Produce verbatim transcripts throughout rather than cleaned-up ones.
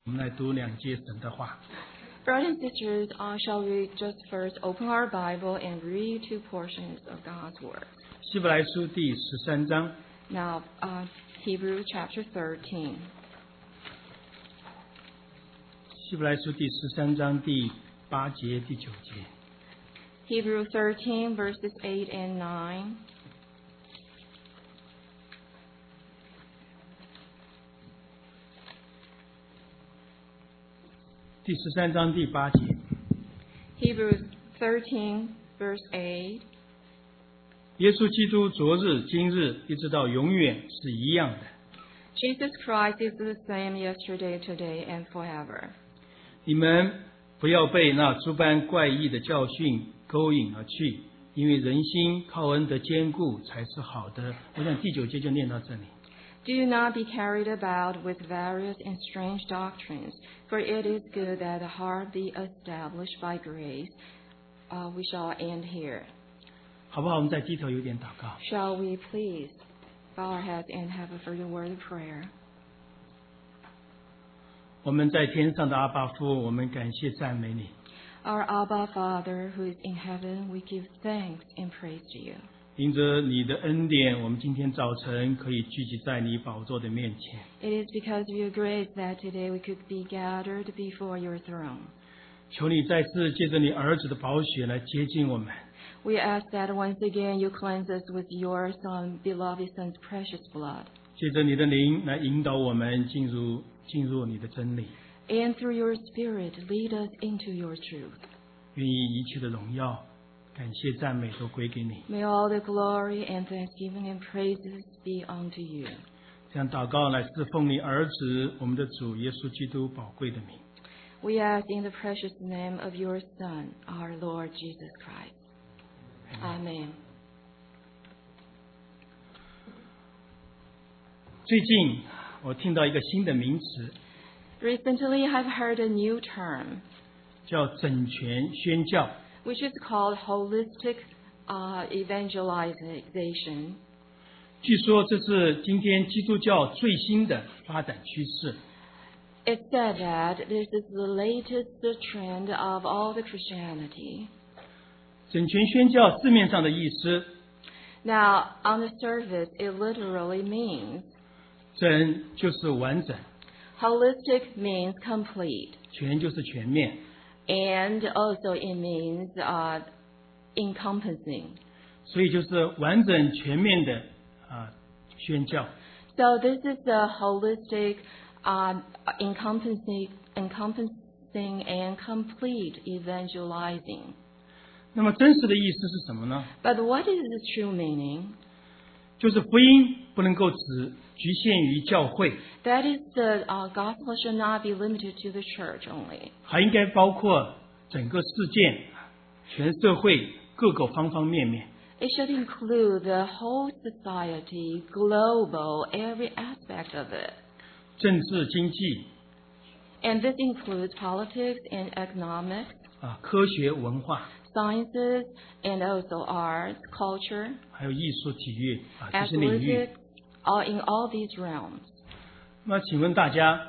我们来读两节神的话。 Brothers and sisters, uh, shall we just first open our Bible and read two portions of God's Word? 希伯来书第十三章， Now, uh, Hebrews chapter thirteen. 希伯来书第十三章第八节、第九节。 Hebrews thirteen, verses eight and nine. 第十三章第八节， Hebrews thirteen, verse eight. 耶稣基督昨日、今日一直到永远是一样的。 Jesus Christ is the same yesterday, today, and forever. 你们不要被那诸般怪异的教训勾引而去，因为人心靠恩的坚固才是好的。我想第九节就念到这里。 Do not be carried about with various and strange doctrines, for it is good that the heart be established by grace. Uh, we shall end here. 好不好？我们再低头有点祷告。 Shall we please bow our heads and have a further word of prayer? 我们在天上的阿爸父，我们感谢赞美你。 Our Abba Father, who is in heaven, we give thanks and praise to you. 因着你的恩典，我们今天早晨可以聚集在你宝座的面前。 It is because of your grace that today we could be gathered before your throne. 求你再次借着你儿子的宝血来接近我们， We ask that once again you cleanse us with your Son, beloved Son's precious blood. 借着你的灵来引导我们进入进入你的真理。 And through your Spirit, lead us into your truth. 愿意一切的荣耀、感谢、赞美都归给你。 May all the glory and thanksgiving and praises be unto you. 这样祷告来侍奉你儿子，我们的主耶稣基督宝贵的名。 We ask in the precious name of your Son, our Lord Jesus Christ. Amen. 最近我听到一个新的名词， Recently, I've heard a new term, 叫整全宣教。 which is called holistic uh, evangelization. 据说这是今天基督教最新的发展趋势。 It's said that this is the latest trend of all the Christianity. 整全宣教字面上的意思， Now, on the surface, it literally means 整就是完整， holistic means complete, 全就是全面。 and also it means uh, encompassing. 所以就是完整全面的啊宣教。 So this is the holistic, uh, encompassing, encompassing and complete evangelizing. 那么真实的意思是什么呢？ But what is the true meaning? 就是福音不能够只局限于教会， That is, the uh, gospel should not be limited to the church only. 还应该包括整个世界、全社会各个方方面面。 It should include the whole society, global, every aspect of it. 政治、经济 And this includes politics and economics, 啊、科学、文化， sciences, and also arts, culture, 还有艺术、体育啊这些领域。 athletics, all in all these realms. 那请问大家，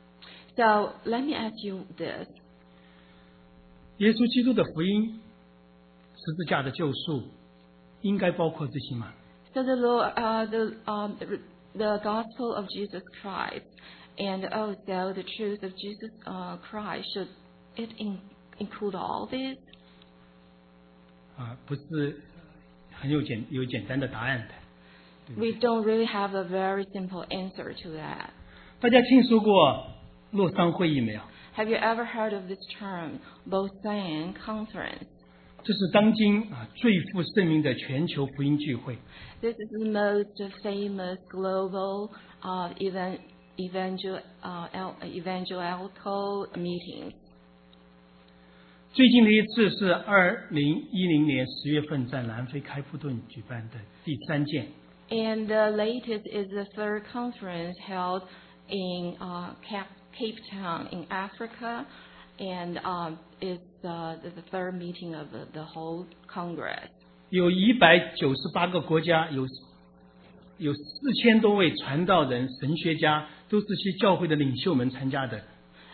So let me ask you this. 耶稣基督的福音、十字架的救赎，应该包括这些吗？ So the Lord, uh, the, um, the, the gospel of Jesus Christ and also the truth of Jesus uh, Christ, should it in, include all this? 啊，不是很有简有简单的答案的。 We don't really have a very simple answer to that. 大家听说过洛桑会议没有？ Have you ever heard of this term, Lausanne Conference? 这是当今啊最负盛名的全球福音聚会。 This is the most famous global uh, event, evangel, uh, el- evangelical meeting. 最近的一次是二零一零年十月份在南非开普敦举办的第三届。 And the latest is the third conference held in uh, Cap- Cape Town in Africa, and um, it's uh, the, the third meeting of the, the whole Congress. 有一百九十八个国家，有有四千多位传道人、神学家，都是些教会的领袖们参加的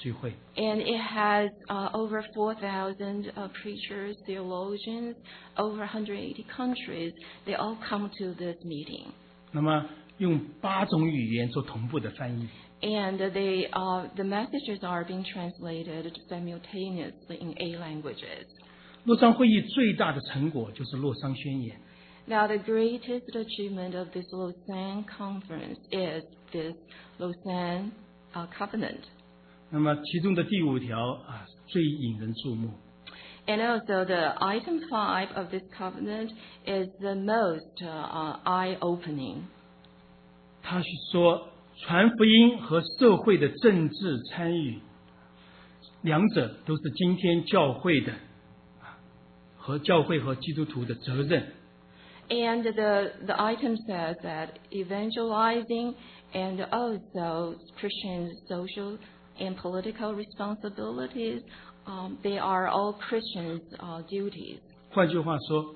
聚会。 And it has uh, over four thousand uh, preachers, theologians, over one hundred eighty countries. They all come to this meeting. 那么用八种语言做同步的翻译。 And they, uh, the messages are being translated simultaneously in eight languages. 洛桑会议最大的成果就是洛桑宣言。 Now, the greatest achievement of this Lausanne conference is this Lausanne uh, covenant. 那么其中的第五条啊，最引人注目。 And also, the item five of this covenant is the most uh, uh, eye-opening. 他说，传福音和社会的政治参与，两者都是今天教会的啊和教会和基督徒的责任。 And the, the item says that evangelizing and also Christian social and political responsibilities, um, they are all Christians' uh, duties. 换句话说，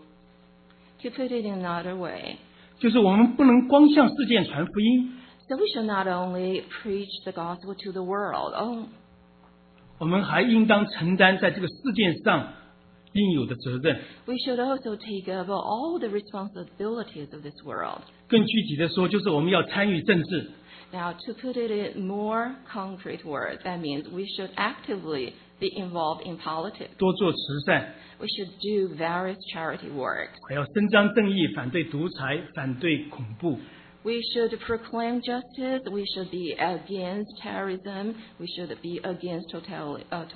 To put it in another way, 就是我们不能光向世界传福音， so we should not only preach the gospel to the world, oh, 我们还应当承担在这个世界上应有的责任。 we should also take over all the responsibilities of this world. 更具体的说，就是我们要参与政治， Now, to put it in more concrete words, that means we should actively be involved in politics. 多做慈善， We should do various charity work. 还要伸张正义，反对独裁，反对恐怖。 We should proclaim justice. We should be against terrorism. We should be against total, uh,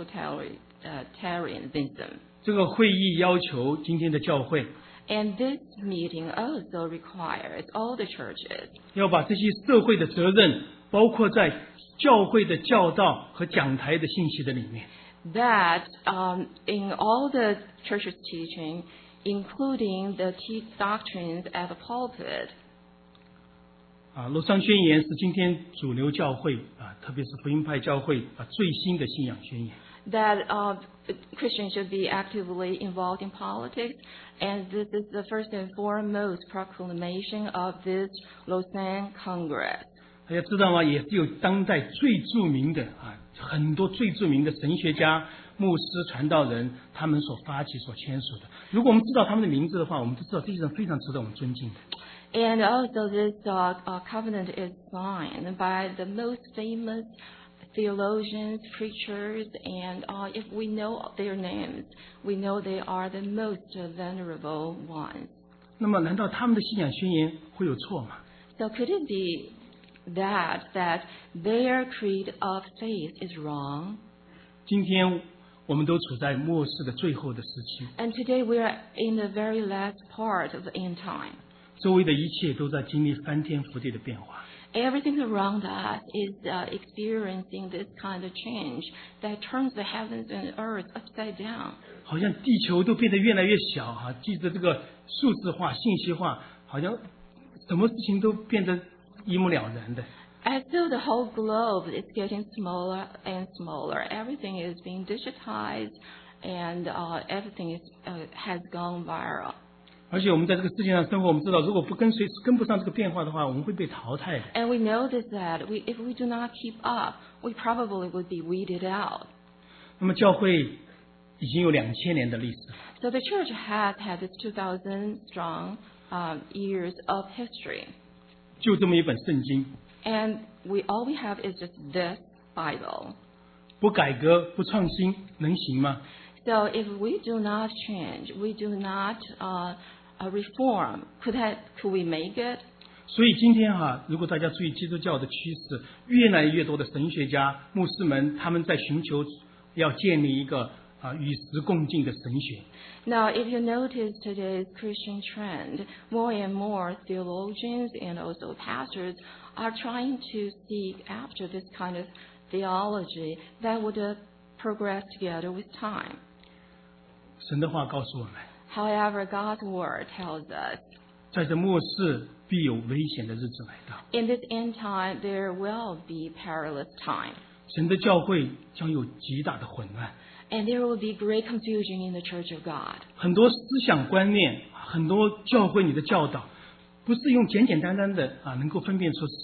totalitarianism. 这个会议要求今天的教会 And this meeting also requires all the churches 要把这些社会的责任包括在教会的教导和讲台的信息的里面。 that um, in all the church's teaching, including the key doctrines at the pulpit, 啊，洛桑宣言是今天主流教会啊，特别是福音派教会啊最新的信仰宣言。 that uh, Christians should be actively involved in politics, and this is the first and foremost proclamation of this Lausanne Congress. 大家知道吗？也是有当代最著名的啊，很多最著名的神学家、牧师、传道人，他们所发起、所签署的。如果我们知道他们的名字的话，我们就知道这些人非常值得我们尊敬的。 And also, this uh, uh, covenant is signed by the most famous theologians, preachers, and uh, if we know their names, we know they are the most venerable ones. 那么，难道他们的信仰宣言会有错吗？ So could it be that that their creed of faith is wrong? 今天我们都处在末世的最后的时期， And today we are in the very last part of the end time. 周围的一切都在经历翻天覆地的变化。 Everything around us is uh, experiencing this kind of change that turns the heavens and earth upside down. 好像地球都变得越来越小哈、啊，记着这个数字化、信息化，好像什么事情都变得一目了然的。 As though the whole globe is getting smaller and smaller. Everything is being digitized, and uh, everything is uh, has gone viral. 而且我们在这个世界上生活，我们知道，如果不跟随、跟不上这个变化的话，我们会被淘汰的。 And we notice that we, if we do not keep up, we probably would be weeded out. 那么教会已经有两千年的历史， So the church has had this two thousand strong um, years of history. 就这么一本圣经， And we all we have is just this Bible. 不改革、不创新，能行吗？ So if we do not change, we do not uh, uh, reform, could, that, could we make it? 所以今天哈、啊，如果大家注意基督教的趋势，越来越多的神学家、牧师们，他们在寻求要建立一个啊与时共进的神学。 Now, if you notice today's Christian trend, more and more theologians and also pastors are trying to seek after this kind of theology that would uh, progress together with time. 神的话告诉我们， However, God's word tells us, 在这末世必有危险的日子来到， in this end time, there will be perilous time. 神的教会将有极大的混乱， And there will be great confusion in the church of God. 很多思想观念，很多教会里的教导，不是用简简单单的啊能够分辨出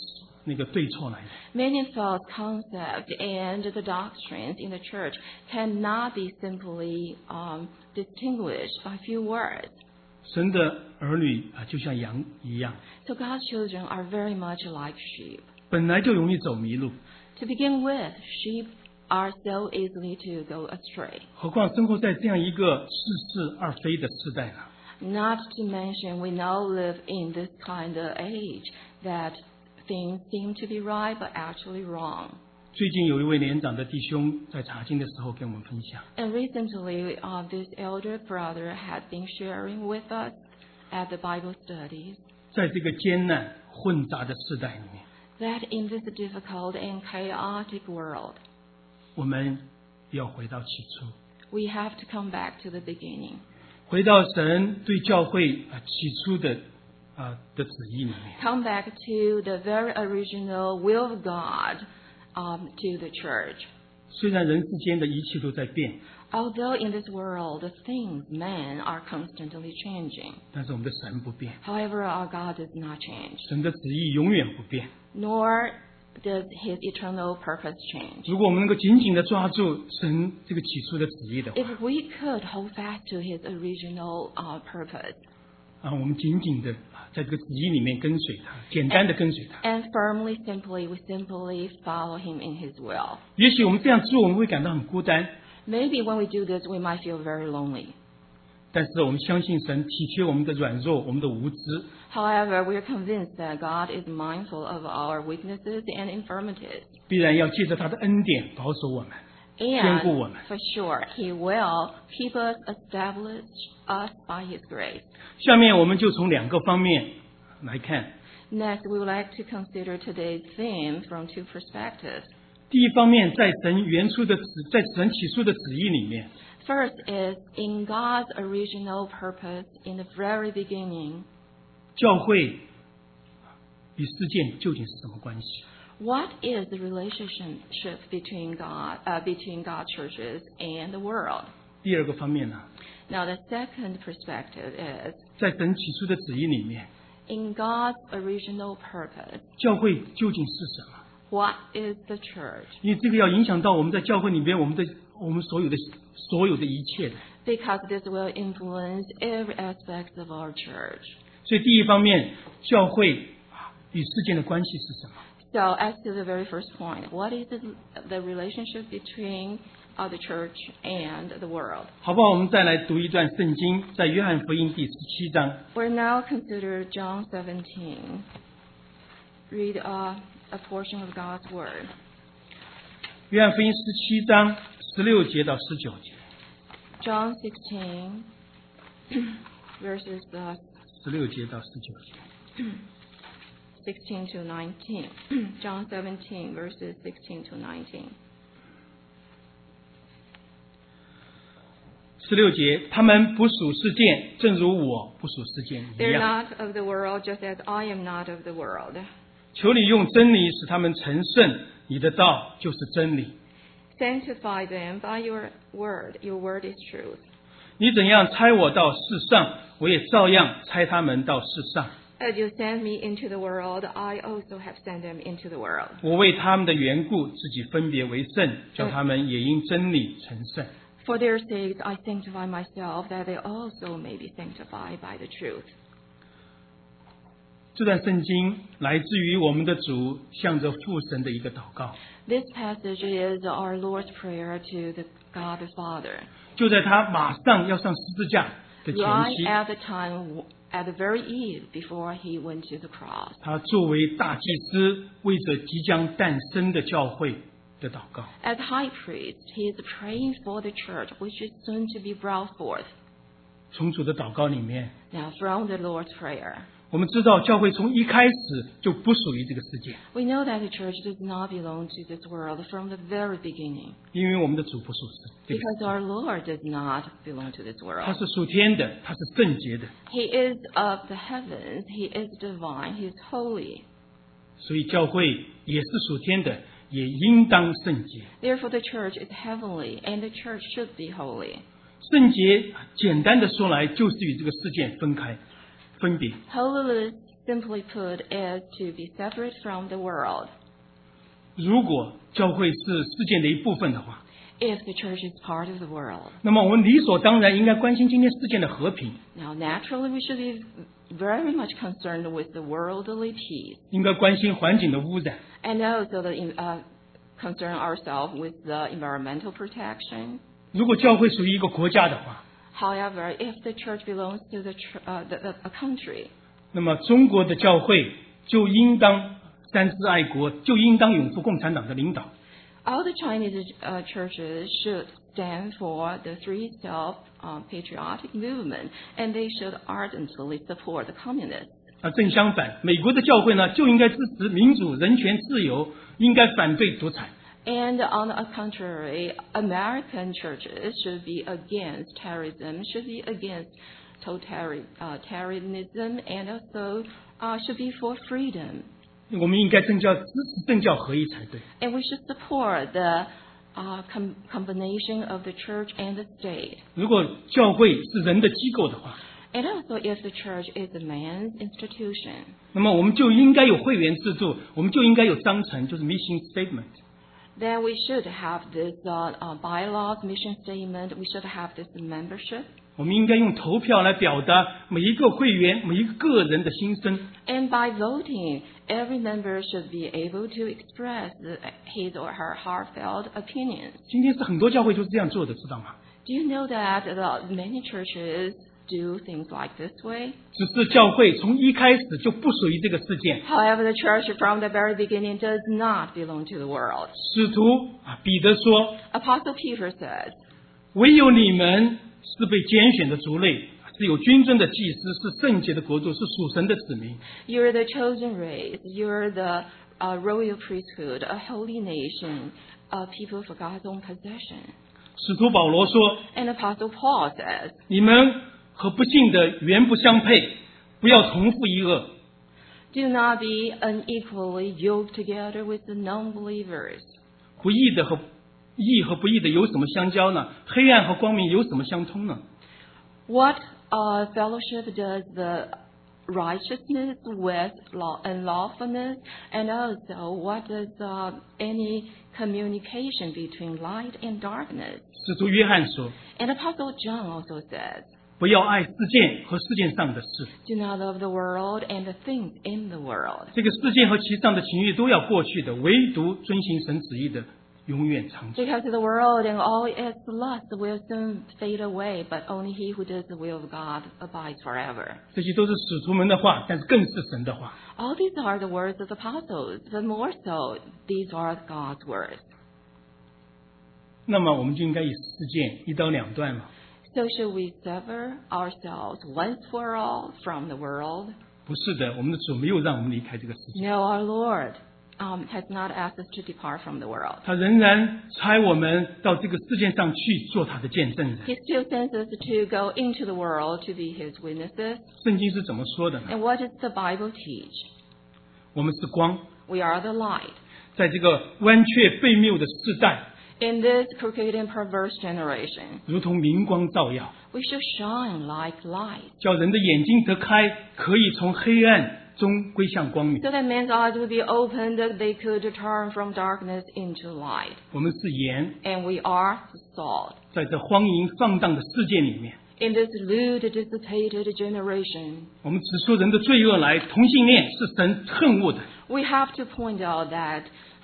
那个对错来的。 Many false concepts and the doctrines in the church cannot be simply um, distinguished by few words. 神的儿女啊，就像羊一样， So God's children are very much like sheep. 本来就容易走迷路， To begin with, sheep are so easily to go astray. 何况生活在这样一个似是而非的时代呢？ Not to mention, we now live in this kind of age that things seem to be right but actually wrong. 最近有一位年长的弟兄在查经的时候跟我们分享， And recently, uh, this elder brother had been sharing with us at the Bible studies 在这个艰难混杂的时代里面， that in this difficult and chaotic world, 我们要回到起初， we have to come back to the beginning. 回到神对教会啊起初的啊的旨意里面。 Come back to the very original will of God um, to the church. 虽然人世间的一切都在变， Although in this world the things, men, are constantly changing. 但是我们的神不变， However, our God does not change, 神的旨意永远不变。 nor does his eternal purpose change. 如果我们能够紧紧的抓住神这个起初的旨意的话， If we could hold fast to his original uh, purpose 啊，我们紧紧的在这个旨意里面跟随他，简单的跟随他。 and firmly, simply, we simply follow him in his will. 也许我们这样做，我们会感到很孤单， Maybe when we do this, we might feel very lonely. 但是我们相信神体贴我们的软弱，我们的无知， However, we are convinced that God is mindful of our weaknesses and infirmities. 必然要借着他的恩典保守我们，坚固我 And 们。 for sure, he will keep us, establish us by his grace. 下面我们就从两个方面来看。 Next, we would like to consider today's theme from two perspectives. 第一方面，在神原初的旨，在神起初的旨意里面， First is in God's original purpose in the very beginning. 教会与世界究竟是什么关系？ What is the relationship between God, uh, between God's churches and the world? 第二个方面呢， Now, the second perspective is 在神起初的旨意里面， in God's original purpose. 教会究竟是什么？ What is the church? 因为这个要影响到我们在教会里面我们的我们所有的所有的一切的。 Because this will influence every aspect of our church. 所以第一方面，教会与世界的关系是什么？ So, as to the very first point, what is the, the relationship between uh, the church and the world? 好不好？我们再来读一段圣经，在约翰福音第十七章。 We're now consider John seventeen. Read uh, a portion of God's word. 约翰福音十七章十六节到十九节。 John sixteen, verses uh, 十六节到十九节。 sixteen to nineteen. John seventeen, verses sixteen to nineteen. 十六节，他们不属世界，正如我不属世界一 They're 样。 not of the world, just as I am not of the world. 求你用真理使他们成圣，你的道就是真理。 Sanctify them by your word. Your word is truth. 你怎样差我到世上，我也照样差他们到世上。 As you send me into the world, I also have sent them into the world. 我为他们的缘故，自己分别为圣，叫他们也因真理成圣。 For their sakes, I sanctify myself, that they also may be sanctified by the truth. 这段圣经来自于我们的主向着父神的一个祷告。 This passage is our Lord's prayer to the God the Father. 就在他马上要上十字架的前 Right 期， at the time, at the very eve before he went to the cross. 他作为大祭司，为着即将诞生的教会的祷告。 As high priest, he is praying for the church, which is soon to be brought forth. 从主的祷告里面， Now, from the Lord's prayer, 我们知道教会从一开始就不属于这个世界， we know that the church does not belong to this world from the very beginning. 因为我们的主不属世这个世 Because 界， our Lord does not belong to this 他 world. 是属天的，他是圣洁的， He is of the heavens. He is divine. He is holy. 所以教会也是属天的，也应当圣洁。 Therefore, the church is heavenly, and the church should be holy. 圣洁简单的说来，就是与这个世界分开、分别。 Holiness simply put, is to be separate from the world. 如果教会是世界的一部分的话， If the church is part of the world, 那么我们理所当然应该关心今天世界的和平， now naturally we should be very much concerned with the worldly peace, 应该关心环境的污染。 and also the, uh, concern ourselves with the environmental protection. 如果教会属于一个国家的话， However, if the church belongs to the, tr- uh, the, the a country, 那么中国的教会就应当三思爱国，就应当拥护共产党的领导。 all the Chinese uh, churches should stand for the Three Self uh, patriotic movement, and they should ardently support the communists. 而正相反，美国的教会呢，就应该支持民主、人权、自由，应该反对独裁。 And on the contrary, American churches should be against terrorism, should be against totalitarianism, and also uh, should be for freedom. 我们应该政教支持政教合一才对。 And we should support the uh, com- combination of the church and the state. 如果教会是人的机构的话， And also, if the church is a man's institution, 那么我们就应该有会员制度，我们就应该有章程，就是 mission statement。 then we should have this uh, uh, bylaws, mission statement. We should have this membership. 我们应该用投票来表达每一个会员、每一个个人的心声。 And by voting, every member should be able to express the, his or her heartfelt opinions. 今天是很多教会就是这样做的，知道吗？ Do you know that the, many churches do things like this way? 只是教会从一开始就不属于这个世界。 However, the church from the very beginning does not belong to the world. 使徒啊，彼得说 Apostle Peter says, 唯有你们是被拣选的族类，是有君尊的祭司，是圣洁的国度，是属神的子民。 you're the chosen race, you're the uh, royal priesthood, a holy nation, a people for God's own possession. 使徒保罗说， And Apostle Paul says, 你们和不信的原不相配，不要同父一恶。 do not be unequally yoked together with the non-believers. 不义的和义和不义的有什么相交呢？黑暗和光明有什么相通呢？ What uh, fellowship does the righteousness with law unlawfulness, and also what does uh, any communication between light and darkness? 使徒约翰说， And Apostle John also says, 不要爱世界和世界上的事。 do not love the world and the things in the world. 这个世界和其上的情欲都要过去的，唯独遵行神旨意的永远长久。 Because the world and all its lust will soon fade away, but only he who does the will of God abides forever. 这些都是使徒们的话，但是更是神的话。 All these are the words of the apostles, but more so, these are God's words. 那么我们就应该以事件一刀两断了。 So should we sever ourselves once for all from the world? 不是的，我们的主没有让我们离开这个世界， No, our Lord um, has not asked us to depart from the world. 他仍然差我们到这个世界上去做他的见证人。 He still sends us to go into the world to be His witnesses. 圣经是怎么说的呢？ And what does the Bible teach? 我们是光， We are the light. 在这个弯曲悖谬的世代， In this crooked and perverse generation, 如同明光照耀， we shall shine like light, 叫人的眼睛得开，可以从黑暗中归向光明。 so that men's eyes would be opened, that they could turn from darkness into light. 我们是盐， And we are the salt. 在这荒淫放荡的世界里面， In this lewd, dissipated generation, 我们指出人的罪恶来，同性恋是神恨恶的。 we have to point out that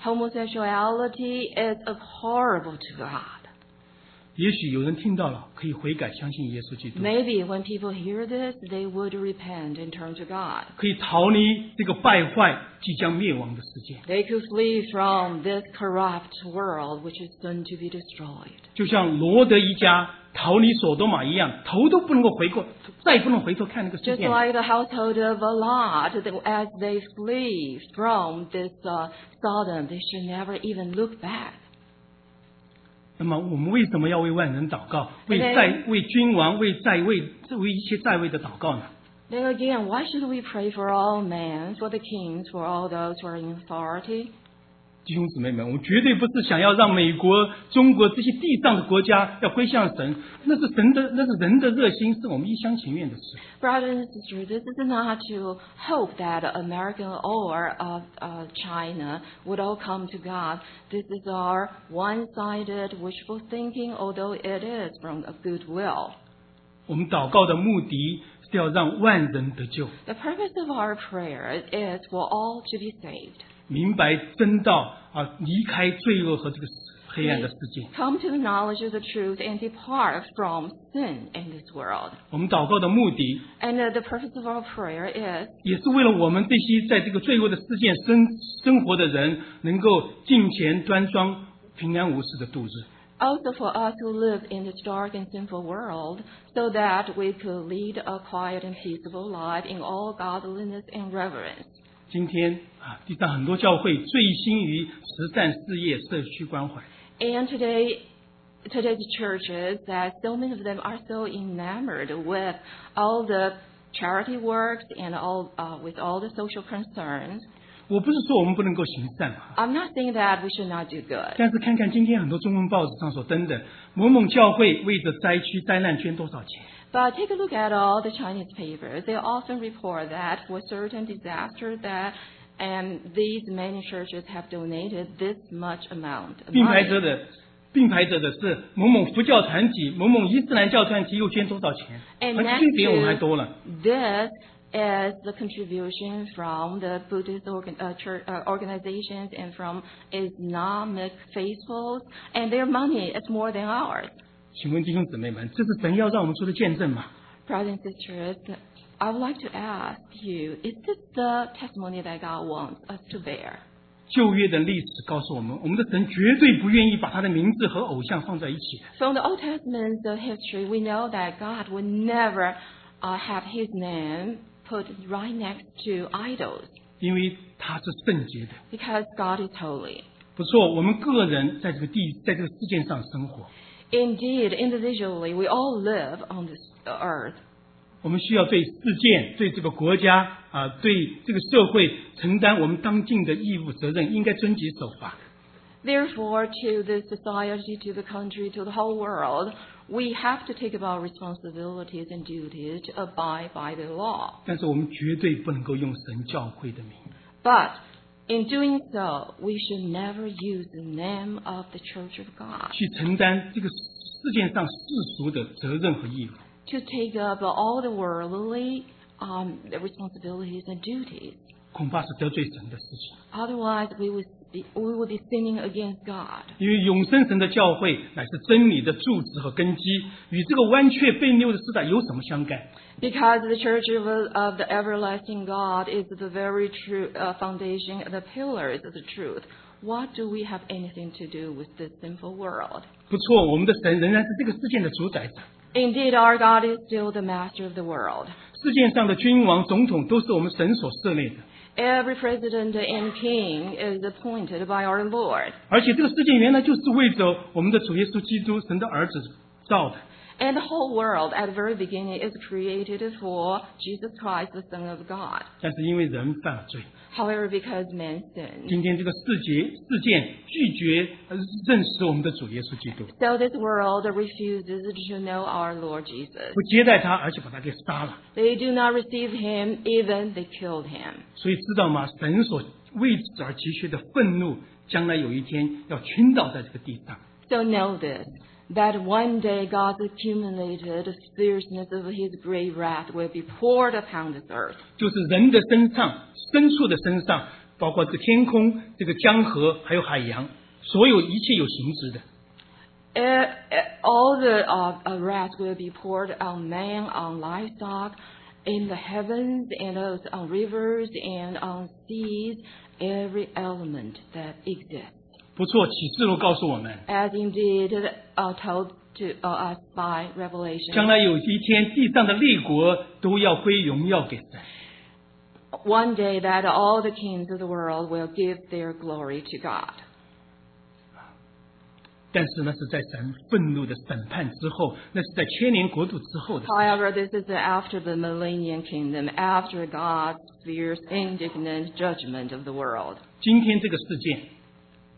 homosexuality is abhorrible to God. 也许有人听到了，可以悔改，相信耶稣基督， Maybe when people hear this, they would repent and turn to God. 可以逃离这个败坏、即将灭亡的世界。 They could flee from this corrupt world which is soon to be destroyed. 就像罗德一家逃离索多玛一样，头都不能够回过，再也不能回头看那个世 Just 界。 like the household of Lot, that as they flee from this uh, Sodom, they should never even look back. 那么我们为什么要为万人祷告？为 Okay. 在为君王、为在位、为一切在位的祷告呢？ Then again, why should we pray for all men, for the kings, for all those who are in authority? 弟兄姊妹们，我们绝对不是想要让美国、中国这些地上的国家要归向神，那是神的，那是人的热心，是我们一厢情愿的事。 Brothers and sisters, this is not to hope that America or uh, uh, China would all come to God. This is our one-sided wishful thinking, although it is from a good will. 我们祷告的目的是要让万人得救。 The purpose of our prayer is for all to be saved. 明白真道啊，离开罪恶和这个黑暗的世界。 Come to the knowledge of the truth and depart from sin in this world. 我们祷告的目的 And uh, the purpose of our prayer is 也是为了我们这些在这个罪恶的世界生生活的人，能够敬虔端庄、平安无事的度日。 also for us who live in this dark and sinful world, so that we could lead a quiet and peaceable life in all godliness and reverence. 今天啊，地上很多教会醉心于慈善事业、社区关怀。 And today, today's churches, that so many of them are so enamored with all the charity works and all uh, with all the social concerns. 我不是说我们不能够行善啊， I'm not saying that we should not do good. 但是看看今天很多中文报纸上所登的某某教会为着灾区灾难捐多少钱。 But take a look at all the Chinese papers. They often report that for certain disaster that and these many churches have donated this much amount of 并排 money. 着的，并排着的是某某佛教团体、某某伊斯兰教团体又捐多少钱， And 而 next 这比我们还多了。 to this is the contribution from the Buddhist organ, uh, church, uh, organizations and from Islamic faithfuls, and their money is more than ours. 请问弟兄姊妹们，这是神要让我们做的见证吗？ Brothers and sisters, I would like to ask you, is this the testimony that God wants us to bear? 旧约的历史告诉我们，我们的神绝对不愿意把他的名字和偶像放在一起的。 From the Old Testament history, we know that God would never uh, have His name put right next to idols 因为他是圣洁的。 because God is holy. 不错，我们个人在这个地，在这个世界上生活， Indeed, individually, we all live on this earth. 我们需要对世界、对这个国家啊、对这个社会承担我们当尽的义务责任，应该遵纪守法。 Therefore, to the society, to the country, to the whole world, we have to take up our responsibilities and duties to abide by the law. 但是我们绝对不能够用神教会的名， But in doing so, we should never use the name of the Church of God 去承担这个世界上世俗的责任和义务。 to take up all the worldly um, responsibilities and duties. 恐怕是得罪神的事情。 Otherwise, we would be, we would be sinning against God. 因为永生神的教会乃是真理的柱子和根基，与这个弯曲悖谬的时代有什么相干？ Because the Church of, of the everlasting God is the very true uh, foundation, the pillars of the truth. What do we have anything to do with this sinful world? 不错，我们的神仍然是这个世界的主宰者。 Indeed, our God is still the master of the world. 世界上的君王、总统都是我们神所设立的， Every president and king is appointed by our Lord. 而且这个世界原来就是为着我们的主耶稣基督神的儿子造的。 And the whole world at the very beginning is created for Jesus Christ, the Son of God. 但是因为人犯了罪， However, because man sinned, 今天这个世界事件拒绝呃认识我们的主耶稣基督， so this world refuses to know our Lord Jesus. 不接待他，而且把他给杀了。 They do not receive him, even they killed him. 所以知道吗？神所为此而急缺的愤怒，将来有一天要倾倒在这个地上。 So know this, that one day God's accumulated fierceness of his great wrath will be poured upon this earth. 就是人的身上、牲畜的身上，包括这个天空、这个江河，还有海洋，所有一切有形质的。 Uh, uh, all the uh, uh, wrath will be poured on man, on livestock, in the heavens, and also on rivers and on seas, every element that exists. 不错，启示录告诉我们， As indeed uh, told to uh, us by Revelation, 将来有一天，地上的列国都要归荣耀给神。 one day that all the kings of the world will give their glory to God. 但是那是在神愤怒的审判之后，那是在千年国度之后的事情。 However, this is after the millennium kingdom, after God's fierce, indignant judgment of the world. 今天这个世界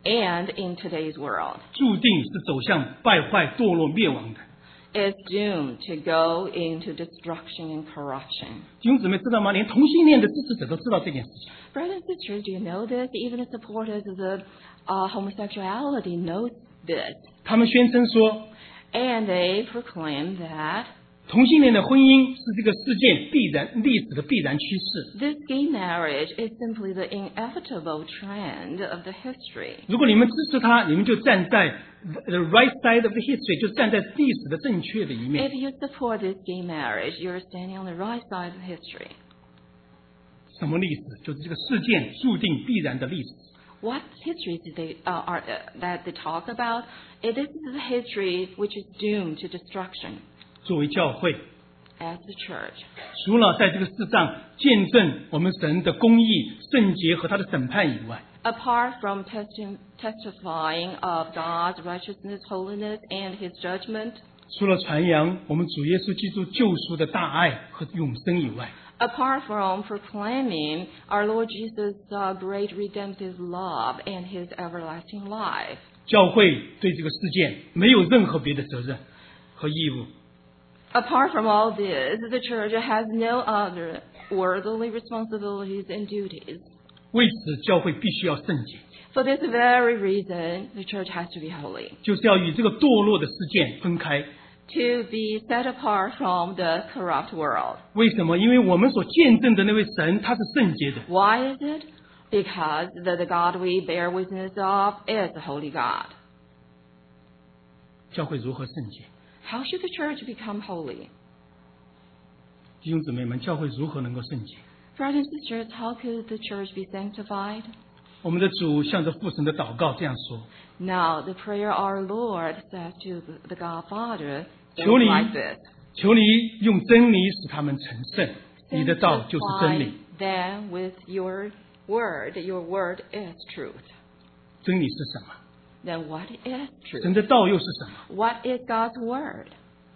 and in today's world, 注定是走向败坏、堕落、灭亡的。 is doomed to go into destruction and corruption. 弟兄姊妹知道吗？连同性恋的支持者都知道这件事情。 Brothers and sisters, do you know this? Even the supporters of the uh, homosexuality know this. 他们宣称说， And they proclaim that 同性恋的婚姻是这个世界必然历史的必然趋势。 this gay marriage is simply the inevitable trend of the history. 如果你们支持他，你们就站在 the right side of the history， 就站在历史的正确的一面。 If you support this gay marriage, you're standing on the right side of history. 什么历史？就是这个事件注定必然的历史。 What history did they uh, are uh, that they talk about? It is the history which is doomed to destruction. 作为教会， As the church, 除了在这个世上见证我们神的公义、圣洁和他的审判以外， apart from testi- testifying of God's righteousness, holiness, and His judgment, 除了传扬我们主耶稣基督救赎的大爱和永生以外， apart from proclaiming our Lord Jesus' uh, great redemptive love and His everlasting life, 教会对这个事件没有任何别的责任和义务。 apart from all this, the church has no other worldly responsibilities and duties. 为此，教会必须要圣洁， For this very reason, the church has to be holy, 就是要与这个堕落的事件分开。 to be set apart from the corrupt world. 为什么？因为我们所见证的那位神，他是圣洁的。 Why is it? Because the, the God we bear witness of is the holy God. 教会如何圣洁？ How should the church become holy? 弟兄姊妹们，教会如何能够圣洁？ Brothers and sisters, how could the church be sanctified? 我们的主向着父神的祷告这样说： Now, the prayer our Lord says to the God Father 求 is 你 like this. 求你用真理使他们成圣，你的道就是真 Sanctify 理。 them with your word. Your word is truth. 真理是什么？ Then what is 神 truth? 的道又是什么？ What is God's word?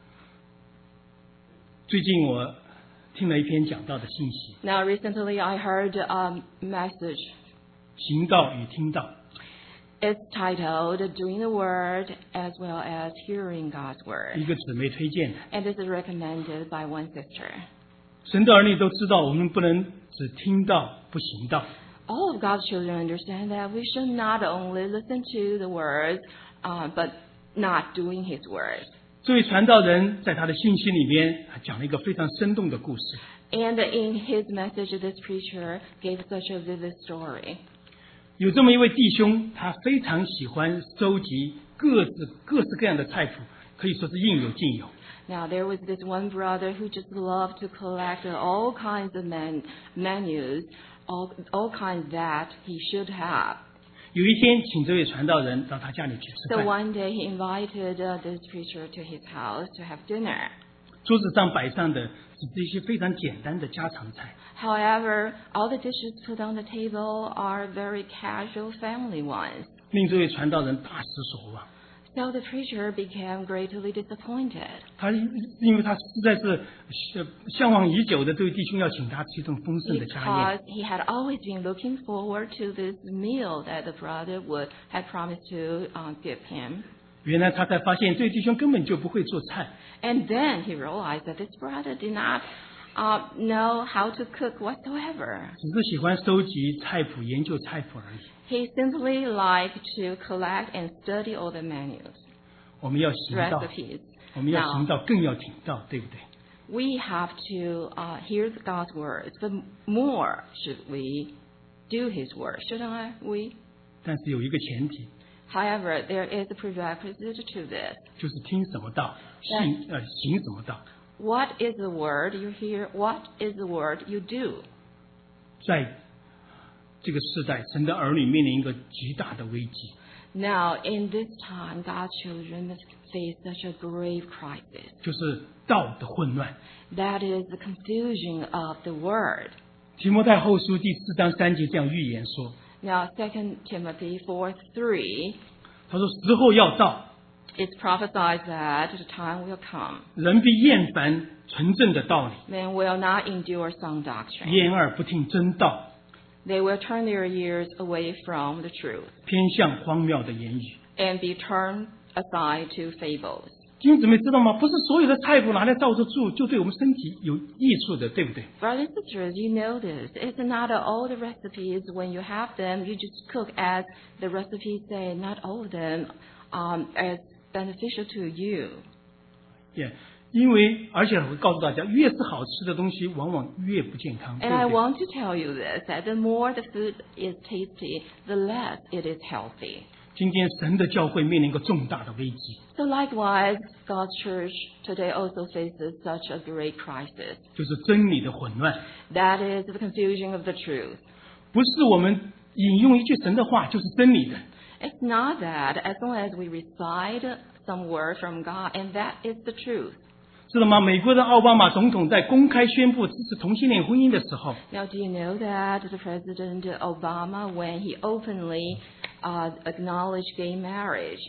最近我听了一篇讲道的信息， Now, recently I heard a message. 行道与听道。 It's titled Doing the Word as well as Hearing God's 一 Word. 个姊妹推荐的。 And this is recommended by one sister. 神的儿女都知道，我们不能只听到不行道。 All of God's children understand that we should not only listen to the words, uh, but not doing His word. 这位传道人在他的信息里面讲了一个非常生动的故事。 And in his message, this preacher gave such a vivid story. 有这么一位弟兄，他非常喜欢收集各式各式各样的菜谱，可以说是应有尽有。 Now, there was this one brother who just loved to collect all kinds of men, menus, all, all kinds that he should have. 有一天，请这位传道人到他家里去吃 So 饭， one day he invited uh, this preacher to his house to have dinner. 桌子上摆上的只是一些非常简单的家常菜。 However, all the dishes put on the table are very casual family ones. 令这位传道人大失所望。 So the preacher became greatly disappointed 他因为他实在是呃向往已久的这位弟兄要请他吃一顿丰盛的家宴， because he had always been looking forward to this meal that the brother would had promised to uh, give him. 原来他才发现这位弟兄根本就不会做菜， And then he realized that this brother did not uh, know how to cook whatsoever. 只是喜欢收集菜谱、研究菜谱而已。 He simply liked to collect and study all the menus, 我们要行道， recipes. 我们要行 Now, 道，更要听道，对不对？ we have to uh, hear God's words, but more should we do His word, shouldn't we? 但是有一个前提， However, there is a prerequisite to this. 就是听什么道，信呃行什么道。 What is the word you hear? What is the word you do? 在这个时代，神的儿女面临一个极大的危机， Now, in this time, God's children must face such a grave crisis. 就是道的混乱。 That is the confusion of the word. 提摩太后书第四章三节这样预言说， Now, Second Timothy four three, 他说时候要到， it's prophesied that the time will come. 人必厌烦纯正的道理， Men will not endure sound doctrine. 厌恶不听真道。 they will turn their ears away from the truth 偏向荒谬的言语。 and be turned aside to fables. 弟兄姊妹知道吗？不是所有的菜谱拿来照着做就对我们身体有益处的，对不对？ Brothers and sisters, you know this. It's not all the recipes, when you have them, you just cook as the recipes say, not all of them um, as beneficial to you. 也、因为而且我会告诉大家，越是好吃的东西，往往越不健康，对 And I 不对？ want to tell you this, that the more the food is tasty, the less it is healthy. 今天神的教会面临一个重大的危机， So likewise, God's church today also faces such a great crisis. 就是真理的混乱。 That is the confusion of the truth. 不是我们引用一句神的话就是真理的， It's not that as long as we recite some word from God, and that is the truth. 知道吗？美国的奥巴马总统在公开宣布支持同性恋婚姻的时候， Now, do you know that the President Obama, when he openly uh, acknowledged gay marriage,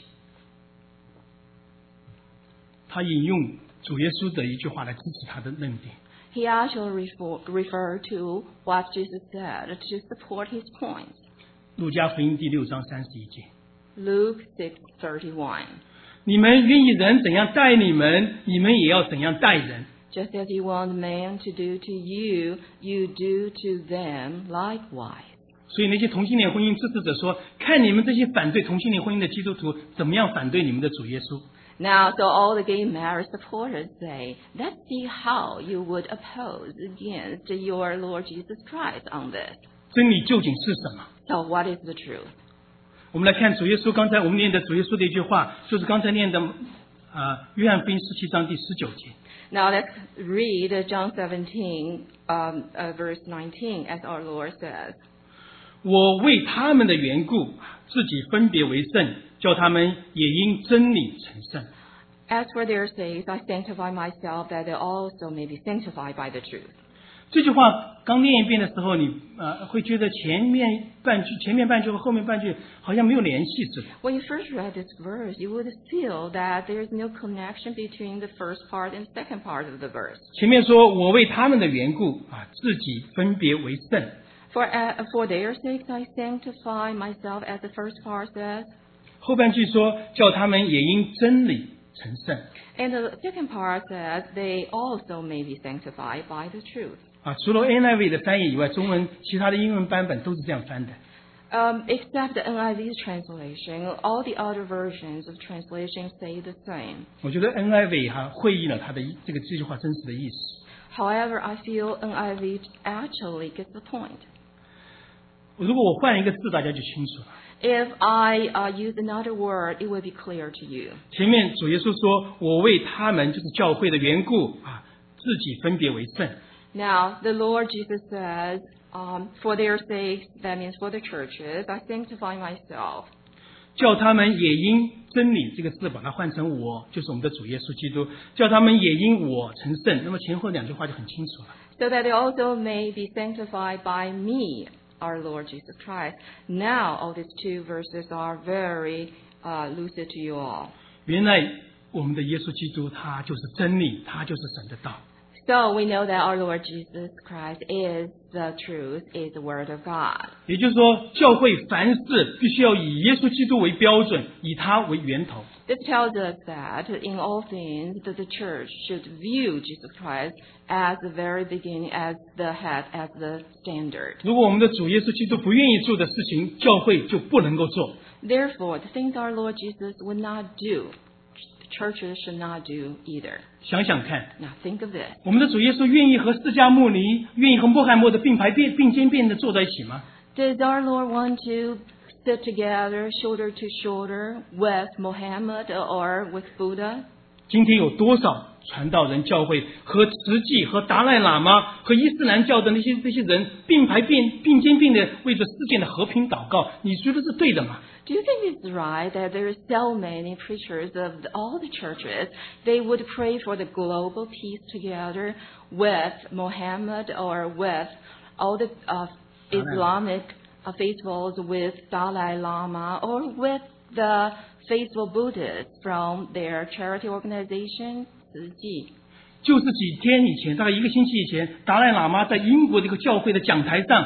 他引用主耶稣的一句话来支持他的论点。 he actually refer, referred to what Jesus said to support his point. 路加福音第六章三十一节， Luke six thirty-one. 你们愿意人怎样待你们，你们也要怎样待人。 Just as you want man to do to you, you do to them likewise. 所以那些同性恋婚姻支持者说，看你们这些反对同性恋婚姻的基督徒怎么样反对你们的主耶稣。 Now, so all the gay marriage supporters say, let's see how you would oppose against your Lord Jesus Christ on this. 真理究竟是什么？ So what is the truth? 我们来看主耶稣刚才我们念的主耶稣的一句话，就是刚才念的啊、约翰福音十七章第十九节。 Now let's read John seventeen, um, uh, verse nineteen, as our Lord says. 我为他们的缘故，自己分别为圣，叫他们也因真理成圣。 As for their sakes, I sanctify myself, that they also may be sanctified by the truth. 这句话刚念一遍的时候，你呃会觉得前面半句、前面半句和后面半句好像没有联系似的。 When you first read this verse, you would feel that there is no connection between the first part and second part of the verse. 前面说我为他们的缘故啊，自己分别为圣。 For, uh, for their sakes, I sanctify myself, as the first part says. 后半句说叫他们也因真理成圣 And the second part says, they also may be sanctified by the truth. 啊。除了 N I V 的翻译以外，中文其他的英文版本都是这样翻的。 Um, except the N I V's translation, all the other versions of translation say the same. 我觉得 N I V 哈会意了他的这个这句话真实的意思。 However, I feel N I V actually gets the point. 如果我换一个字，大家就清楚了。 If I uh, use another word, it will be clear to you. 前面主耶稣说：“我为他们就是教会的缘故啊，自己分别为圣。” Now, the Lord Jesus says, um, for their sakes, that means for the churches, I sanctify myself. 叫他们也因真理这个字把它换成我，就是我们的主耶稣基督，叫他们也因我成圣。那么前后两句话就很清楚了。 So that they also may be sanctified by me, our Lord Jesus Christ. Now, all these two verses are very uh, lucid to you all. 原来我们的耶稣基督他就是真理，他就是神的道。 So we know that our Lord Jesus Christ is the truth, is the Word of God. 也就是说，教会凡事必须要以耶稣基督为标准，以他为源头。 This tells us that in all things that the church should view Jesus Christ as the very beginning, as the head, as the standard. 如果我们的主耶稣基督不愿意做的事情，教会就不能够做。 Therefore, the things our Lord Jesus would not do, churches should not do either. 想想看， Now think of this. 我们的主耶稣愿意和释迦牟尼、愿意和穆罕默德并排并并肩并的坐在一起吗？ Does our Lord want to sit together, shoulder to shoulder, with Muhammad or with Buddha? 今天有多少传道人教会和慈济和达赖喇嘛和伊斯兰教的那些这些人并排并并肩并的为着世界的和平祷告？你觉得是对的吗？ Do you think it's right that there are so many preachers of all the churches, they would pray for the global peace together with Muhammad or with all the uh, Islamic uh, faithfuls, with Dalai Lama or with the faithful Buddhists from their charity organization, 慈济? 就是几天以前，大概一个星期以前，达赖喇嘛在英国这个教会的讲台上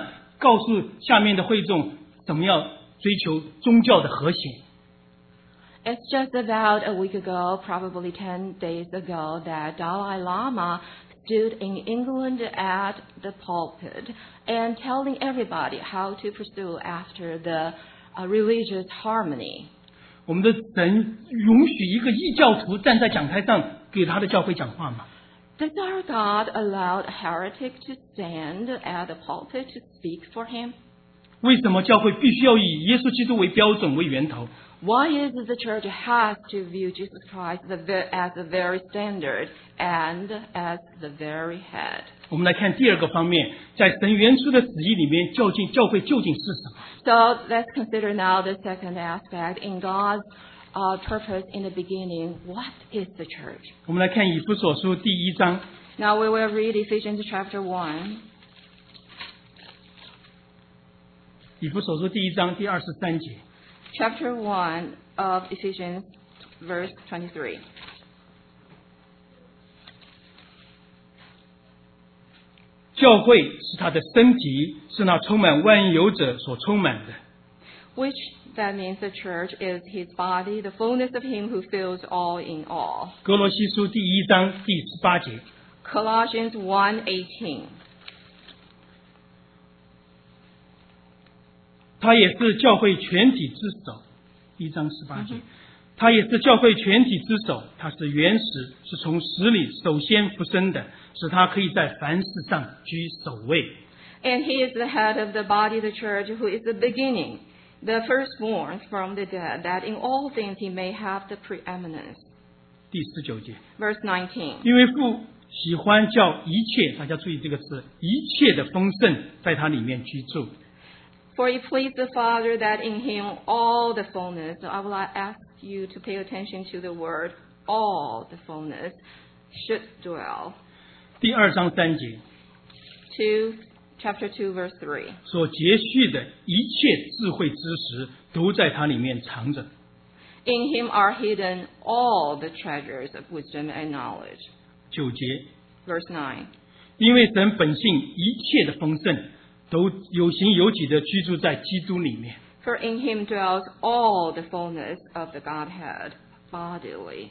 告诉下面的会众怎么样追求宗教的和谐。 It's just about a week ago, probably ten days ago, that Dalai Lama stood in England at the pulpit and telling everybody how to pursue after the uh, religious harmony. 我们的神允许一个异教徒站在讲台上给他的教会讲话吗？ Does our God allow a heretic to stand at the pulpit to speak for him? 为什么教会必须要以耶稣基督为标准为源头？ Why is it the church has to view Jesus Christ the ve- as the very standard and as the very head? 我们来看第二个方面，在神原初的旨意里面，究竟教会究竟是什么？ So let's consider now the second aspect. In God's uh, purpose in the beginning, what is the church? 我们来看以弗所书第一章， Now we will read Ephesians chapter one. 以弗所书第一章第二十三节。 Chapter one of Ephesians, verse twenty-three. 教会是他的身体，是那充满万有者所充满的。 Which that means the church is his body, the fullness of him who fills all in all. 哥罗西书第一章第十八节， Colossians one eighteen. 他也是教会全体之首。一章十八节，他也是教会全体之首，他是原始，是从死里首先复生的，使他可以在凡事上居首位。 And he is the head of the body of the church, who is the beginning, the firstborn from the dead, that in all things he may have the preeminence. 第十九节， Verse nineteen. 因为父喜欢叫一切，大家注意这个词，一切的丰盛在他里面居住。 For it pleased the Father that in him all the fullness, so I will ask you to pay attention to the word all the fullness, should dwell. 第二章三节， Two, chapter two, verse three. 所节蓄的一切智慧知识，都在他里面藏着。 In him are hidden all the treasures of wisdom and knowledge. 九节， Verse nine. 因为神本性一切的丰盛，都有形有体的居住在基督里面。 For in him dwells all the fullness of the Godhead bodily.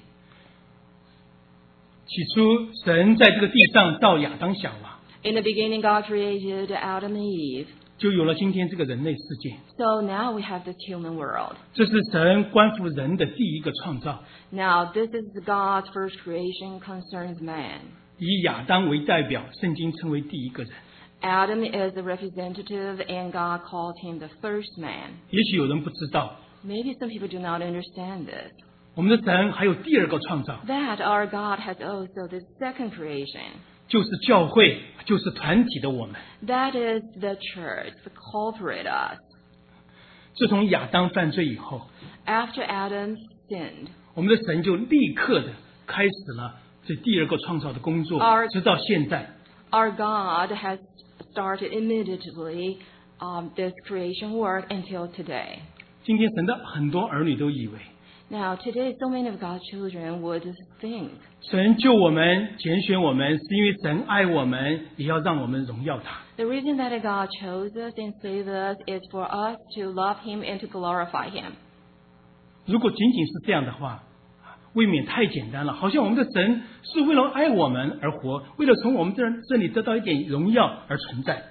起初，神在这个地上造亚当夏娃， In the beginning, God created Adam and Eve. 就有了今天这个人类世界。 So now we have this human world. 这是神关乎人的第一个创造， Now this is God's first creation concerns man. 以亚当为代表，圣经称为第一个人。 Adam is the representative, and God called him the first man. 也许有人不知道， Maybe some people do not understand this. 我们的神还有第二个创造， That our God has also the second creation. 就是教会，就是团体的我们。 That is the church, the corporate us. 自从亚当犯罪以后， After Adam sinned, 我们的神就立刻的开始了这第二个创造的工作， Our- 直到现在。 our God has started immediately um, this creation work until today. 今天神的很多儿女都以为， Now, today, so many of God's children would think 神救我们、拣选我们，是因为神爱我们，也要让我们荣耀他。 the reason that God chose us and saved us is for us to love Him and to glorify Him. 如果仅仅是这样的话，未免太简单了，好像我们的神是为了爱我们而活，为了从我们这这里得到一点荣耀而存在。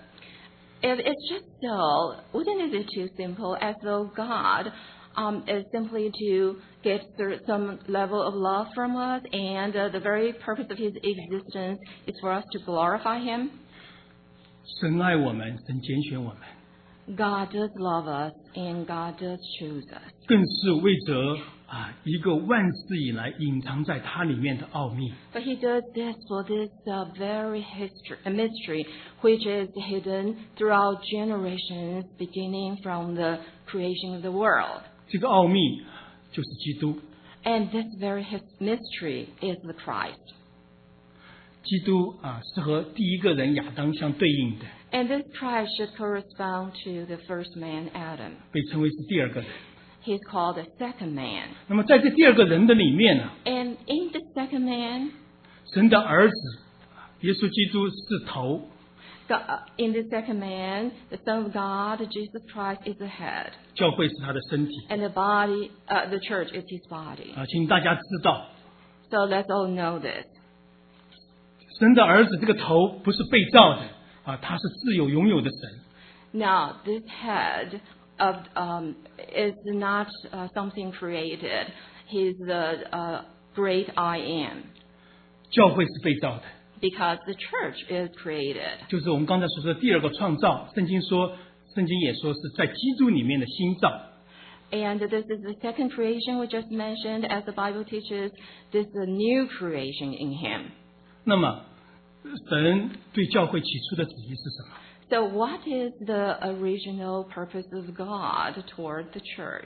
If it's just so, wouldn't it be too simple as though God um, is simply to get cer- some level of love from us and uh, the very purpose of His existence is for us to glorify Him? 神爱我们，神拣选我们， God does love us and God does choose us. 更是为着啊一个万事以来隐藏在它里面的奥秘。 But He does this for this uh, very history, a mystery which is hidden throughout generations, beginning from the creation of the world. 这个奥秘就是基督， And this very his- mystery is the Christ. 基督啊是和第一个人亚当相对应的， And this Christ should correspond to the first man, Adam. 被称为是第二个人。 He's called the second man. 那么在这第二个人的里面呢， And in the second man, 神的儿子耶稣基督是头， So, uh, in the second man, the Son of God, Jesus Christ, is the head, 教会是他的身体 and the body, uh, the church is his body. 啊，请大家知道， So let's all know this. 神的儿子这个头不是被造的啊，他是自有拥有的神。 Now, this head of um, is not uh, something created. He's the uh, great I am, 教会是被造的， because the church is created. 就是我们刚才所说的第二个创造。圣经说，圣经也说是在基督里面的新造。 And this is the second creation we just mentioned, as the Bible teaches. This is a new creation in Him. 那么，神对教会起初的旨意是什么？ So, what is the original purpose of God toward the church?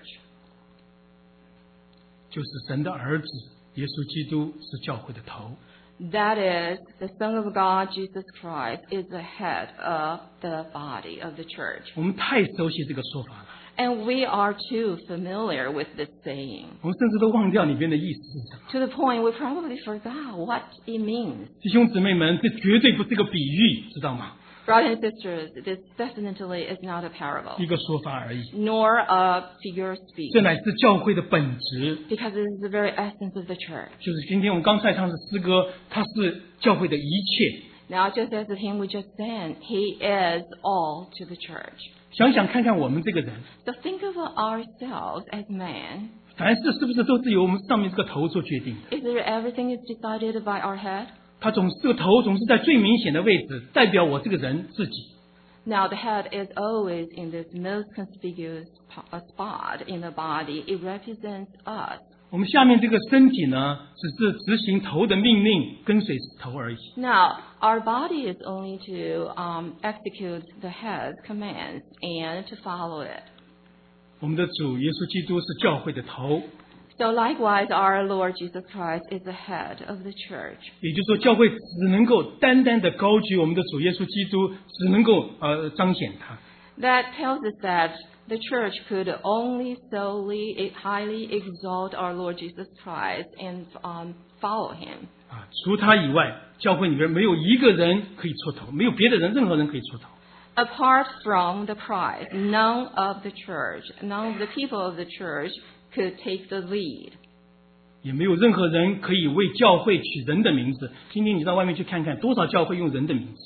就是神的儿子耶稣基督是教会的头。 That is, the Son of God, Jesus Christ, is the head of the body of the church. 我们太熟悉这个说法了， And we are too familiar with this saying, 我们甚至都忘掉里面的意思是什么。 to the point we probably forgot what it means. 弟兄姊妹们，这绝对不是个比喻，知道吗？ Brothers and sisters, this definitely is not a 一 parable, 个说法而已。 nor a figure of speech, 这乃是教会的本质。 because it is the very essence of the church. 就是今天我们刚才唱的诗歌，它是教会的一切。 Now, just as the hymn we just sang, He is all to the church. 想想看看我们这个人， So think of ourselves as man. 凡事是不是都是由我们上面这个头做决定的？ Is there everything is decided by our head? 他总是这个头总是在最明显的位置，代表我这个人自己。 Now, the head is always in this most conspicuous po- uh, spot in the body. It represents us. 我们下面这个身体呢，只是执行头的命令，跟随头而已。 Now, our body is only to um, execute the head's commands and to follow it. 我们的主耶稣基督是教会的头， So likewise, our Lord Jesus Christ is the head of the church. 也就是说，教会只能够单单的高举我们的主耶稣基督，只能够呃彰显他。 That tells us that the church could only solely highly exalt our Lord Jesus Christ and um, follow Him. 啊，除他以外，教会里面没有一个人可以出头，没有别的人，任何人可以出头。 Apart from the Christ, none of the church, none of the people of the church could take the lead. 也没有任何人可以为教会取人的名字。今天你到外面去看看，多少教会用人的名字？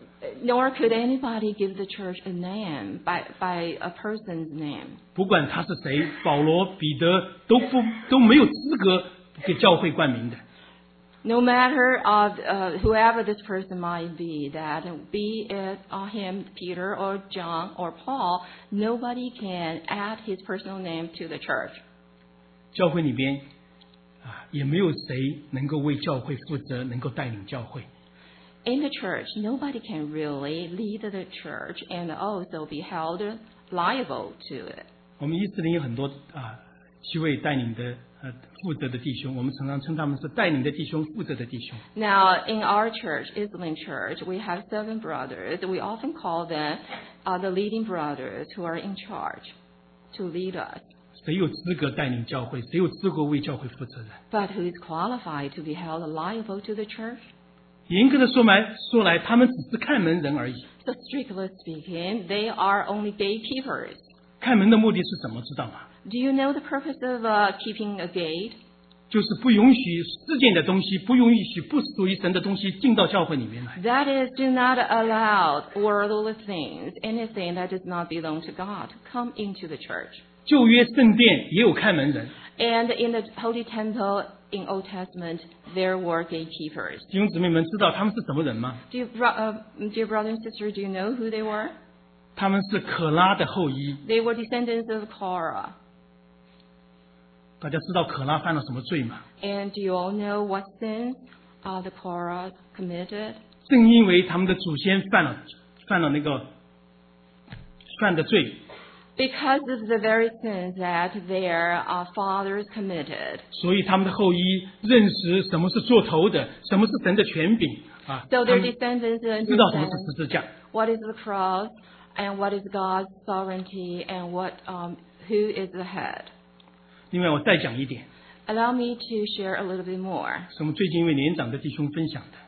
Nor could anybody give the church a name by, by a person's name. 不管他是谁，保罗、彼得都不都没有资格给教会冠名的。 No matter of uh, whoever this person might be, that be it uh, him, Peter, or John, or Paul, nobody can add his personal name to the church. 教会里边啊，也没有谁能够为教会负责，能够带领教会。 In the church, nobody can really lead the church and also be held liable to it. 我们以色列有很多啊七位带领的呃负责的弟兄，我们常常称他们是带领的弟兄、负责的弟兄。 Now, in our church, Islam Church, we have seven brothers. We often call them uh, the leading brothers who are in charge to lead us. 谁有资格带领教会？谁有资格为教会负责任？ But who is qualified to be held liable to the church? 严格的说来，说来，他们只是看门人而已。 So strictly speaking, they are only gatekeepers. 看门的目的是什么？知道吗？ Do you know the purpose of uh, keeping a gate? 就是不允许世界的东西，不允许不属于神的东西进到教会里面来。 That is, do not allow worldly things, anything that does not belong to God, to come into the church. 旧约圣殿也有看门人， And in the Holy Temple in Old Testament, there were gatekeepers. 弟兄姊妹们知道他们是什么人吗？ Do you, bro- uh, dear brother and sister, do you know who they were? 他们是可拉的后裔。 They were descendants of Korah. 大家知道可拉犯了什么罪吗？ And do you all know what sins uh, the Korah committed? 正因为他们的祖先犯了犯了那个犯的罪， Because of the very sins that their uh, fathers committed. 所以他们的后裔认识什么是做头的，什么是神的权柄啊， So 他 their 们 descendants 知道什么是 understand 十字架。 what is the cross and what is God's sovereignty and what um, who is the head. 另外，我再讲一点， Allow me to share a little bit more. 是我们最近一位年长的弟兄分享的。